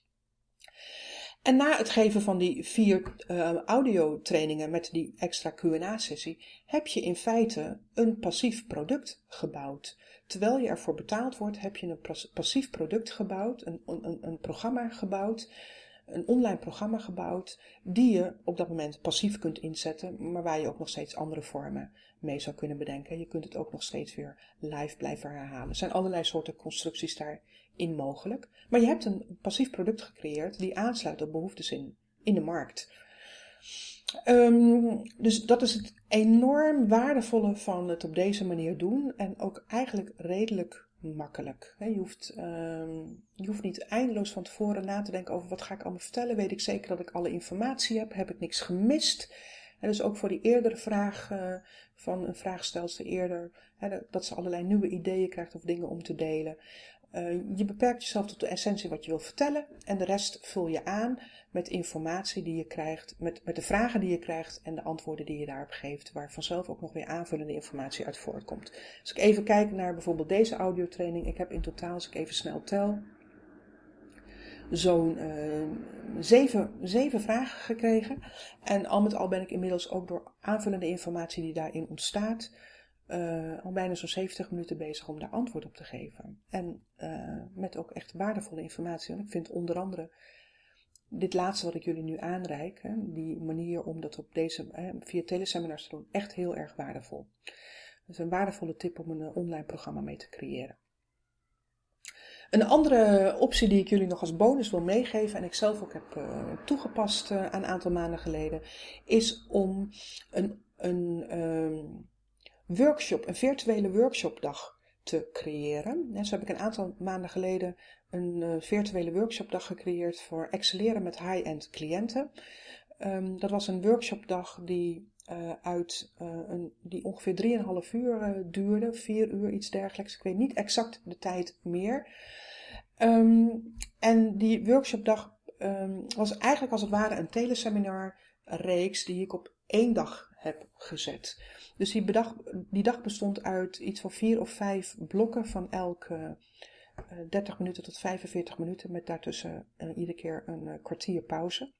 En na het geven van die 4 audiotrainingen met die extra Q&A-sessie heb je in feite een passief product gebouwd. Terwijl je ervoor betaald wordt, heb je een passief product gebouwd, een programma gebouwd, een online programma gebouwd, die je op dat moment passief kunt inzetten, maar waar je ook nog steeds andere vormen mee zou kunnen bedenken. Je kunt het ook nog steeds weer live blijven herhalen. Er zijn allerlei soorten constructies daarin mogelijk. Maar je hebt een passief product gecreëerd die aansluit op behoeftes in de markt. Dus dat is het enorm waardevolle van het op deze manier doen en ook eigenlijk redelijk makkelijk. Je hoeft niet eindeloos van tevoren na te denken over wat ga ik allemaal vertellen. Weet ik zeker dat ik alle informatie heb? Heb ik niks gemist? En dus ook voor die eerdere vraag van een vraagstelster eerder, dat ze allerlei nieuwe ideeën krijgt of dingen om te delen. Je beperkt jezelf tot de essentie wat je wil vertellen en de rest vul je aan met informatie die je krijgt, met de vragen die je krijgt en de antwoorden die je daarop geeft, waar vanzelf ook nog weer aanvullende informatie uit voortkomt. Als ik even kijk naar bijvoorbeeld deze audiotraining, ik heb in totaal, als ik even snel tel, zo'n 7 vragen gekregen. En al met al ben ik inmiddels ook door aanvullende informatie die daarin ontstaat, al bijna zo'n 70 minuten bezig om daar antwoord op te geven. En met ook echt waardevolle informatie. Want ik vind onder andere dit laatste wat ik jullie nu aanreik, die manier om dat op deze, via teleseminars te doen, echt heel erg waardevol. Dat is een waardevolle tip om een online programma mee te creëren. Een andere optie die ik jullie nog als bonus wil meegeven, en ik zelf ook heb toegepast een aantal maanden geleden, is om een workshop, een virtuele workshopdag te creëren. Zo heb ik een aantal maanden geleden een virtuele workshopdag gecreëerd voor excelleren met high-end cliënten. Dat was een workshopdag die die ongeveer 3,5 uur duurde, 4 uur, iets dergelijks. Ik weet niet exact de tijd meer. En die workshopdag was eigenlijk als het ware een teleseminarreeks die ik op 1 dag heb gezet. Dus die dag bestond uit iets van 4 of 5 blokken van elk 30 minuten tot 45 minuten met daartussen iedere keer een kwartier pauze.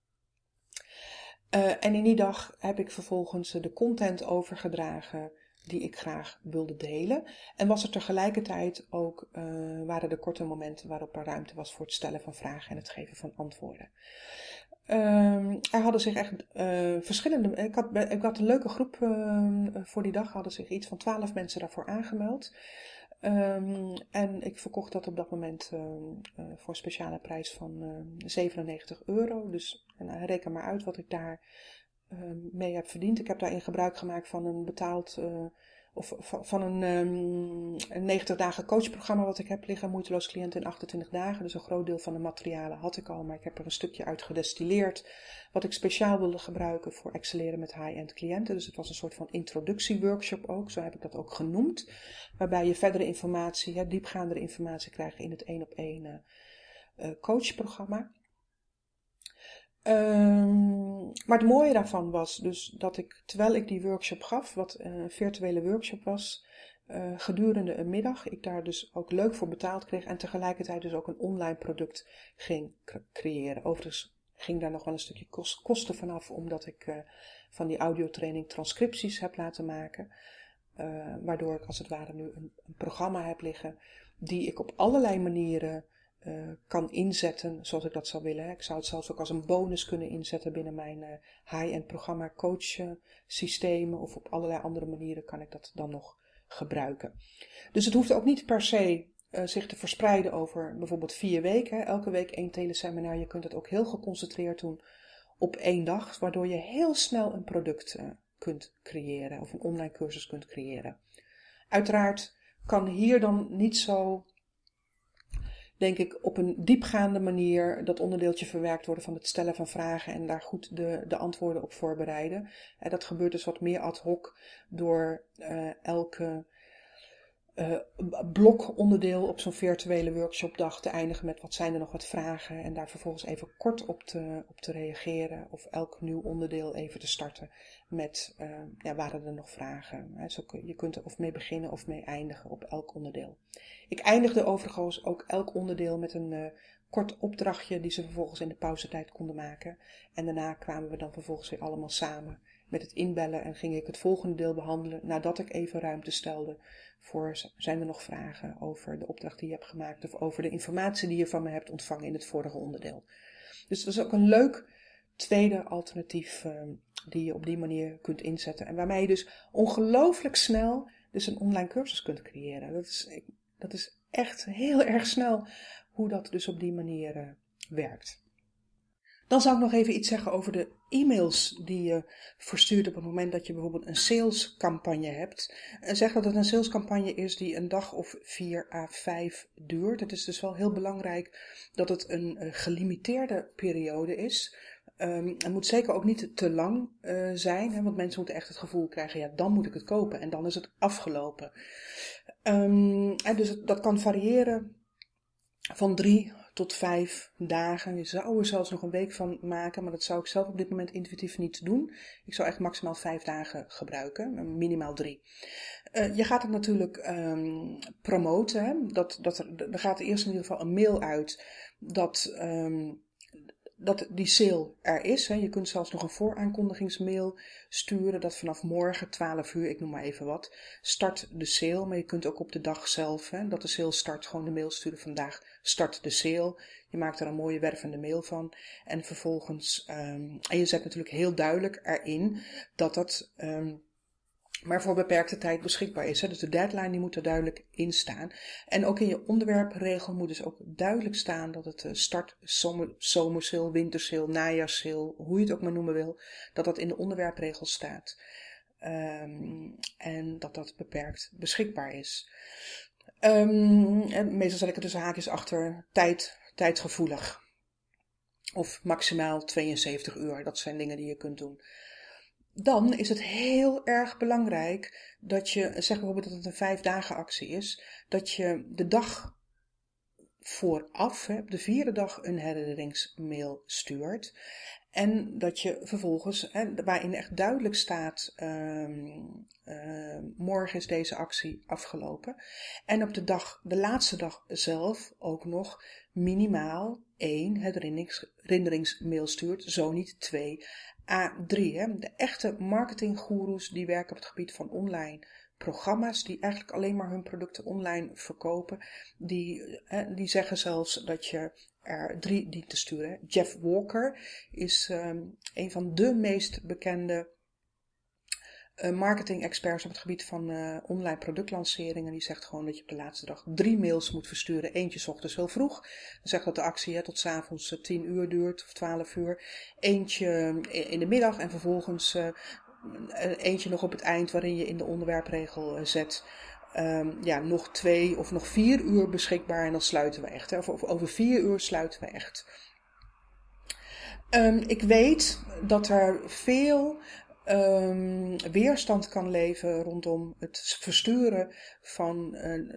En in die dag heb ik vervolgens de content overgedragen die ik graag wilde delen. En was er tegelijkertijd ook, waren er korte momenten waarop er ruimte was voor het stellen van vragen en het geven van antwoorden. Er hadden zich echt verschillende. Ik had een leuke groep voor die dag. Hadden zich iets van 12 mensen daarvoor aangemeld. En ik verkocht dat op dat moment voor een speciale prijs van €97. Dus reken maar uit wat ik daar mee heb verdiend. Ik heb daarin gebruik gemaakt van een betaald van een 90 dagen coachprogramma wat ik heb liggen. Moeiteloos cliënt in 28 dagen. Dus een groot deel van de materialen had ik al. Maar ik heb er een stukje uit gedestilleerd. Wat ik speciaal wilde gebruiken voor excelleren met high-end cliënten. Dus het was een soort van introductieworkshop ook. Zo heb ik dat ook genoemd. Waarbij je verdere informatie, diepgaandere informatie krijgt in het 1-op-1 coachprogramma. Maar het mooie daarvan was dus dat ik, terwijl ik die workshop gaf, wat een virtuele workshop was, gedurende een middag, ik daar dus ook leuk voor betaald kreeg en tegelijkertijd dus ook een online product ging creëren. Overigens ging daar nog wel een stukje kosten vanaf, omdat ik van die audiotraining transcripties heb laten maken. Waardoor ik als het ware nu een programma heb liggen die ik op allerlei manieren kan inzetten zoals ik dat zou willen. Ik zou het zelfs ook als een bonus kunnen inzetten binnen mijn high-end programma coach systemen of op allerlei andere manieren kan ik dat dan nog gebruiken. Dus het hoeft ook niet per se zich te verspreiden over bijvoorbeeld 4 weken. Elke week 1 teleseminar. Je kunt het ook heel geconcentreerd doen op 1 dag, waardoor je heel snel een product kunt creëren of een online cursus kunt creëren. Uiteraard kan hier dan niet zo, denk ik, op een diepgaande manier dat onderdeeltje verwerkt worden van het stellen van vragen en daar goed de antwoorden op voorbereiden. Dat gebeurt dus wat meer ad hoc door elke blokonderdeel op zo'n virtuele workshopdag te eindigen met wat zijn er nog wat vragen en daar vervolgens even kort op te reageren of elk nieuw onderdeel even te starten met waren er nog vragen. Je kunt er of mee beginnen of mee eindigen op elk onderdeel. Ik eindigde overigens ook elk onderdeel met een kort opdrachtje die ze vervolgens in de pauzetijd konden maken en daarna kwamen we dan vervolgens weer allemaal samen met het inbellen en ging ik het volgende deel behandelen nadat ik even ruimte stelde voor zijn er nog vragen over de opdracht die je hebt gemaakt of over de informatie die je van me hebt ontvangen in het vorige onderdeel. Dus dat is ook een leuk tweede alternatief die je op die manier kunt inzetten en waarmee je dus ongelooflijk snel dus een online cursus kunt creëren. Dat is echt heel erg snel hoe dat dus op die manier werkt. Dan zou ik nog even iets zeggen over de e-mails die je verstuurt op het moment dat je bijvoorbeeld een salescampagne hebt. Zeg dat het een salescampagne is die een dag of 4 à 5 duurt. Het is dus wel heel belangrijk dat het een gelimiteerde periode is. Het moet zeker ook niet te lang zijn, want mensen moeten echt het gevoel krijgen, ja, dan moet ik het kopen en dan is het afgelopen. Dus dat kan variëren van 3 tot 5 dagen. Je zou er zelfs nog een week van maken, maar dat zou ik zelf op dit moment intuïtief niet doen. Ik zou echt maximaal 5 dagen gebruiken, minimaal 3. Je gaat het natuurlijk promoten. Hè? Er gaat eerst in ieder geval een mail uit dat die sale er is. Hè. Je kunt zelfs nog een vooraankondigingsmail sturen dat vanaf morgen 12 uur, ik noem maar even wat, start de sale. Maar je kunt ook op de dag zelf, dat de sale start, gewoon de mail sturen. Vandaag start de sale. Je maakt er een mooie wervende mail van. En vervolgens, en je zet natuurlijk heel duidelijk erin dat maar voor beperkte tijd beschikbaar is. Hè? Dus de deadline die moet er duidelijk in staan. En ook in je onderwerpregel moet dus ook duidelijk staan dat het start, zomersale, wintersale, najaarsale, hoe je het ook maar noemen wil, dat dat in de onderwerpregel staat. En dat dat beperkt beschikbaar is. En meestal zet ik er tussen haakjes achter tijdgevoelig. Of maximaal 72 uur. Dat zijn dingen die je kunt doen. Dan is het heel erg belangrijk dat je, zeg bijvoorbeeld dat het een 5 dagen actie is, dat je de dag vooraf, op de 4e dag, een herinneringsmail stuurt. En dat je vervolgens, waarin echt duidelijk staat, morgen is deze actie afgelopen. En op de laatste dag zelf ook nog minimaal 1 herinneringsmail stuurt, zo niet 2 à 3. Hè. De echte marketinggoeroes die werken op het gebied van online programma's, die eigenlijk alleen maar hun producten online verkopen, die zeggen zelfs dat je er 3 dient te sturen. Jeff Walker is een van de meest bekende marketing-experts op het gebied van online productlanceringen. Die zegt gewoon dat je op de laatste dag 3 mails moet versturen. Eentje 's ochtends heel vroeg. Dan zegt dat de actie tot 's avonds 10 uur duurt of 12 uur. Eentje in de middag en vervolgens eentje nog op het eind waarin je in de onderwerpregel zet. Nog 2 of nog 4 uur beschikbaar en dan sluiten we echt. Hè. Of over 4 uur sluiten we echt. Ik weet dat er veel weerstand kan leven rondom het versturen van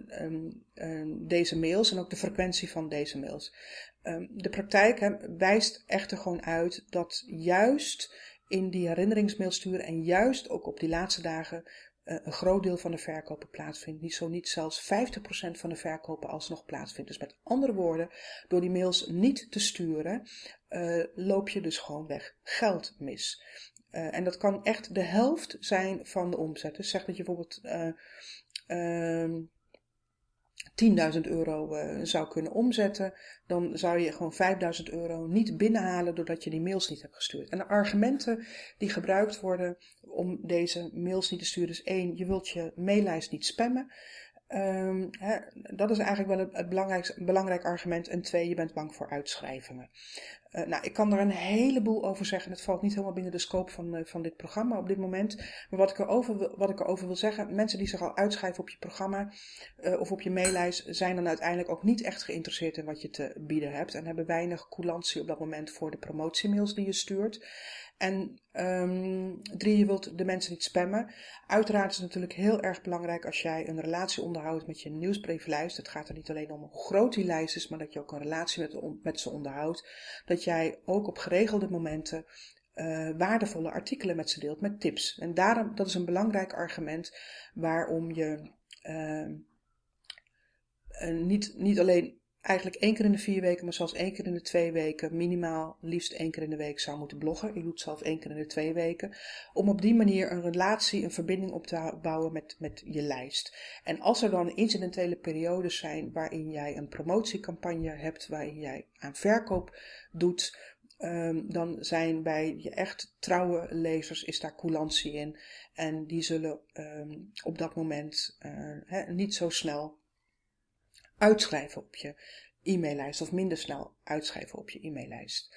deze mails en ook de frequentie van deze mails. De praktijk wijst echter gewoon uit dat juist in die herinneringsmail sturen en juist ook op die laatste dagen een groot deel van de verkopen plaatsvindt. Niet zelfs 50% van de verkopen alsnog plaatsvindt. Dus met andere woorden, door die mails niet te sturen, loop je dus gewoonweg geld mis. En dat kan echt de helft zijn van de omzet. Dus zeg dat je bijvoorbeeld 10.000 euro zou kunnen omzetten, dan zou je gewoon 5.000 euro niet binnenhalen doordat je die mails niet hebt gestuurd. En de argumenten die gebruikt worden om deze mails niet te sturen is 1, je wilt je maillijst niet spammen. Dat is eigenlijk wel het belangrijk argument. En 2, je bent bang voor uitschrijvingen. Ik kan er een heleboel over zeggen. Het valt niet helemaal binnen de scope van dit programma op dit moment. Maar wat ik erover wil zeggen, mensen die zich al uitschrijven op je programma of op je maillijst, zijn dan uiteindelijk ook niet echt geïnteresseerd in wat je te bieden hebt. En hebben weinig coulantie op dat moment voor de promotiemails die je stuurt. En 3, je wilt de mensen niet spammen. Uiteraard is het natuurlijk heel erg belangrijk als jij een relatie onderhoudt met je nieuwsbrieflijst. Het gaat er niet alleen om hoe groot die lijst is, maar dat je ook een relatie met ze onderhoudt. Dat jij ook op geregelde momenten waardevolle artikelen met ze deelt, met tips. En daarom, dat is een belangrijk argument waarom je niet alleen eigenlijk 1 keer in de 4 weken, maar zelfs 1 keer in de 2 weken, minimaal liefst 1 keer in de week zou moeten bloggen. Ik doe het zelf 1 keer in de 2 weken. Om op die manier een relatie, een verbinding op te bouwen met je lijst. En als er dan incidentele periodes zijn waarin jij een promotiecampagne hebt, waarin jij aan verkoop doet, dan zijn bij je echt trouwe lezers, is daar coulantie in. En die zullen op dat moment niet zo snel uitschrijven op je e-maillijst of minder snel uitschrijven op je e-maillijst.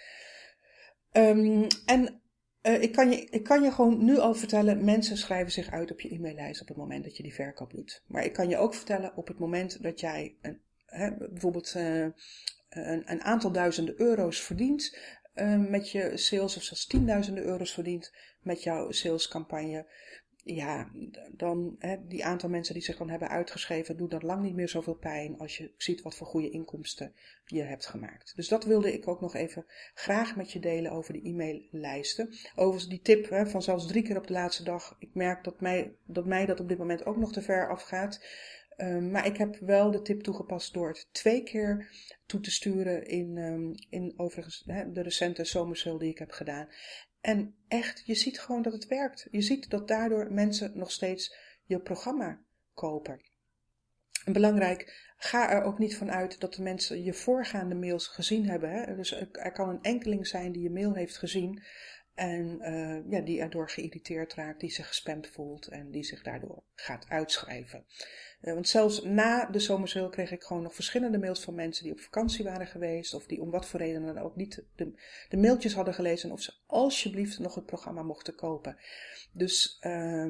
Ik kan je gewoon nu al vertellen, mensen schrijven zich uit op je e-maillijst op het moment dat je die verkoop doet. Maar ik kan je ook vertellen, op het moment dat jij bijvoorbeeld een aantal duizenden euro's verdient met je sales, of zelfs 10.000 euro's verdient met jouw salescampagne, ja, dan die aantal mensen die zich dan hebben uitgeschreven, doet dat lang niet meer zoveel pijn als je ziet wat voor goede inkomsten je hebt gemaakt. Dus dat wilde ik ook nog even graag met je delen over de e-maillijsten. Overigens die tip van zelfs 3 keer op de laatste dag. Ik merk dat mij dat op dit moment ook nog te ver afgaat. Maar ik heb wel de tip toegepast door het 2 keer toe te sturen in overigens de recente zomersale die ik heb gedaan. En echt, je ziet gewoon dat het werkt. Je ziet dat daardoor mensen nog steeds je programma kopen. En belangrijk, ga er ook niet van uit dat de mensen je voorgaande mails gezien hebben. Hè? Dus er kan een enkeling zijn die je mail heeft gezien En die erdoor geïrriteerd raakt, die zich gespamd voelt en die zich daardoor gaat uitschrijven. Want zelfs na de zomersale kreeg ik gewoon nog verschillende mails van mensen die op vakantie waren geweest. Of die om wat voor reden dan ook niet de mailtjes hadden gelezen. En of ze alsjeblieft nog het programma mochten kopen. Dus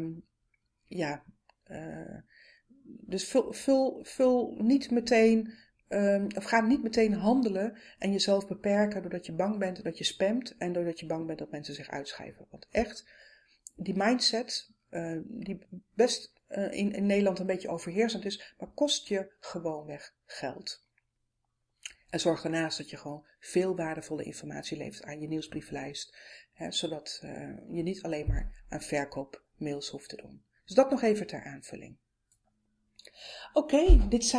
dus vul niet meteen, of ga niet meteen handelen en jezelf beperken doordat je bang bent dat je spamt en doordat je bang bent dat mensen zich uitschrijven. Want echt, die mindset, die best in Nederland een beetje overheersend is, maar kost je gewoonweg geld. En zorg daarnaast dat je gewoon veel waardevolle informatie levert aan je nieuwsbrieflijst, zodat je niet alleen maar aan verkoopmails hoeft te doen. Dus dat nog even ter aanvulling. Oké, dit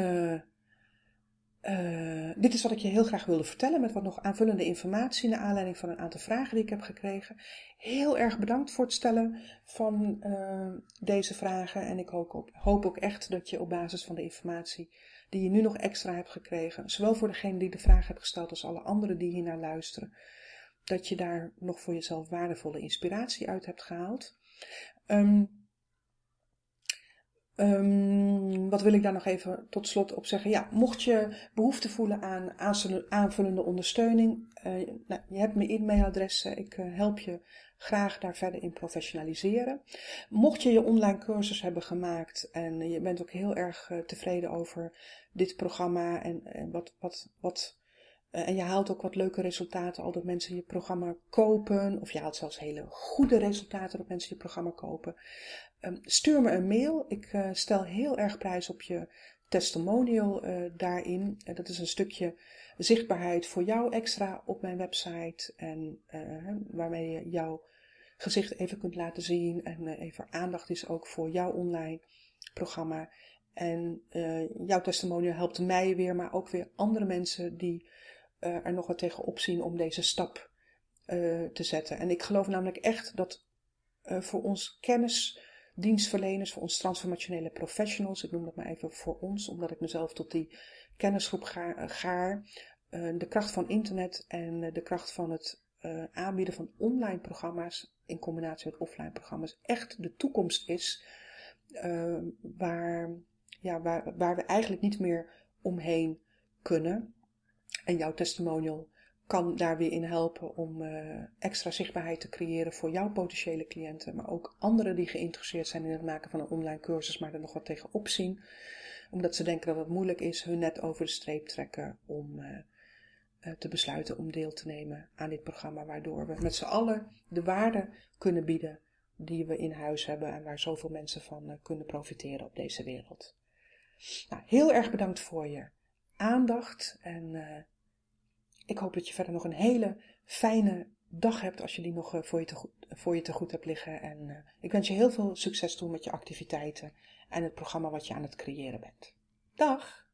is wat ik je heel graag wilde vertellen met wat nog aanvullende informatie naar aanleiding van een aantal vragen die ik heb gekregen. Heel erg bedankt voor het stellen van deze vragen en ik hoop ook echt dat je op basis van de informatie die je nu nog extra hebt gekregen, zowel voor degene die de vraag heeft gesteld als alle anderen die hiernaar luisteren, dat je daar nog voor jezelf waardevolle inspiratie uit hebt gehaald. Wat wil ik daar nog even tot slot op zeggen? Ja, mocht je behoefte voelen aan aanvullende ondersteuning, je hebt mijn e-mailadres, ik help je graag daar verder in professionaliseren. Mocht je online cursus hebben gemaakt en je bent ook heel erg tevreden over dit programma en en je haalt ook wat leuke resultaten al dat mensen je programma kopen, of je haalt zelfs hele goede resultaten dat mensen je programma kopen. Stuur me een mail. Ik stel heel erg prijs op je testimonial daarin. Dat is een stukje zichtbaarheid voor jou extra op mijn website. En waarmee je jouw gezicht even kunt laten zien. En even aandacht is ook voor jouw online programma. En jouw testimonial helpt mij weer, maar ook weer andere mensen die er nog wat tegenop zien om deze stap te zetten. En ik geloof namelijk echt dat voor ons kennisdienstverleners, voor ons transformationele professionals, ik noem dat maar even voor ons, omdat ik mezelf tot die kennisgroep gaar, de kracht van internet en de kracht van het aanbieden van online programma's in combinatie met offline programma's echt de toekomst is, waar we eigenlijk niet meer omheen kunnen. En jouw testimonial kan daar weer in helpen om extra zichtbaarheid te creëren voor jouw potentiële cliënten, maar ook anderen die geïnteresseerd zijn in het maken van een online cursus, maar er nog wat tegenop zien, omdat ze denken dat het moeilijk is, hun net over de streep trekken om te besluiten om deel te nemen aan dit programma, waardoor we met z'n allen de waarde kunnen bieden die we in huis hebben en waar zoveel mensen van kunnen profiteren op deze wereld. Nou, heel erg bedankt voor je aandacht en ik hoop dat je verder nog een hele fijne dag hebt als je die nog voor je te goed hebt liggen. En ik wens je heel veel succes toe met je activiteiten en het programma wat je aan het creëren bent. Dag!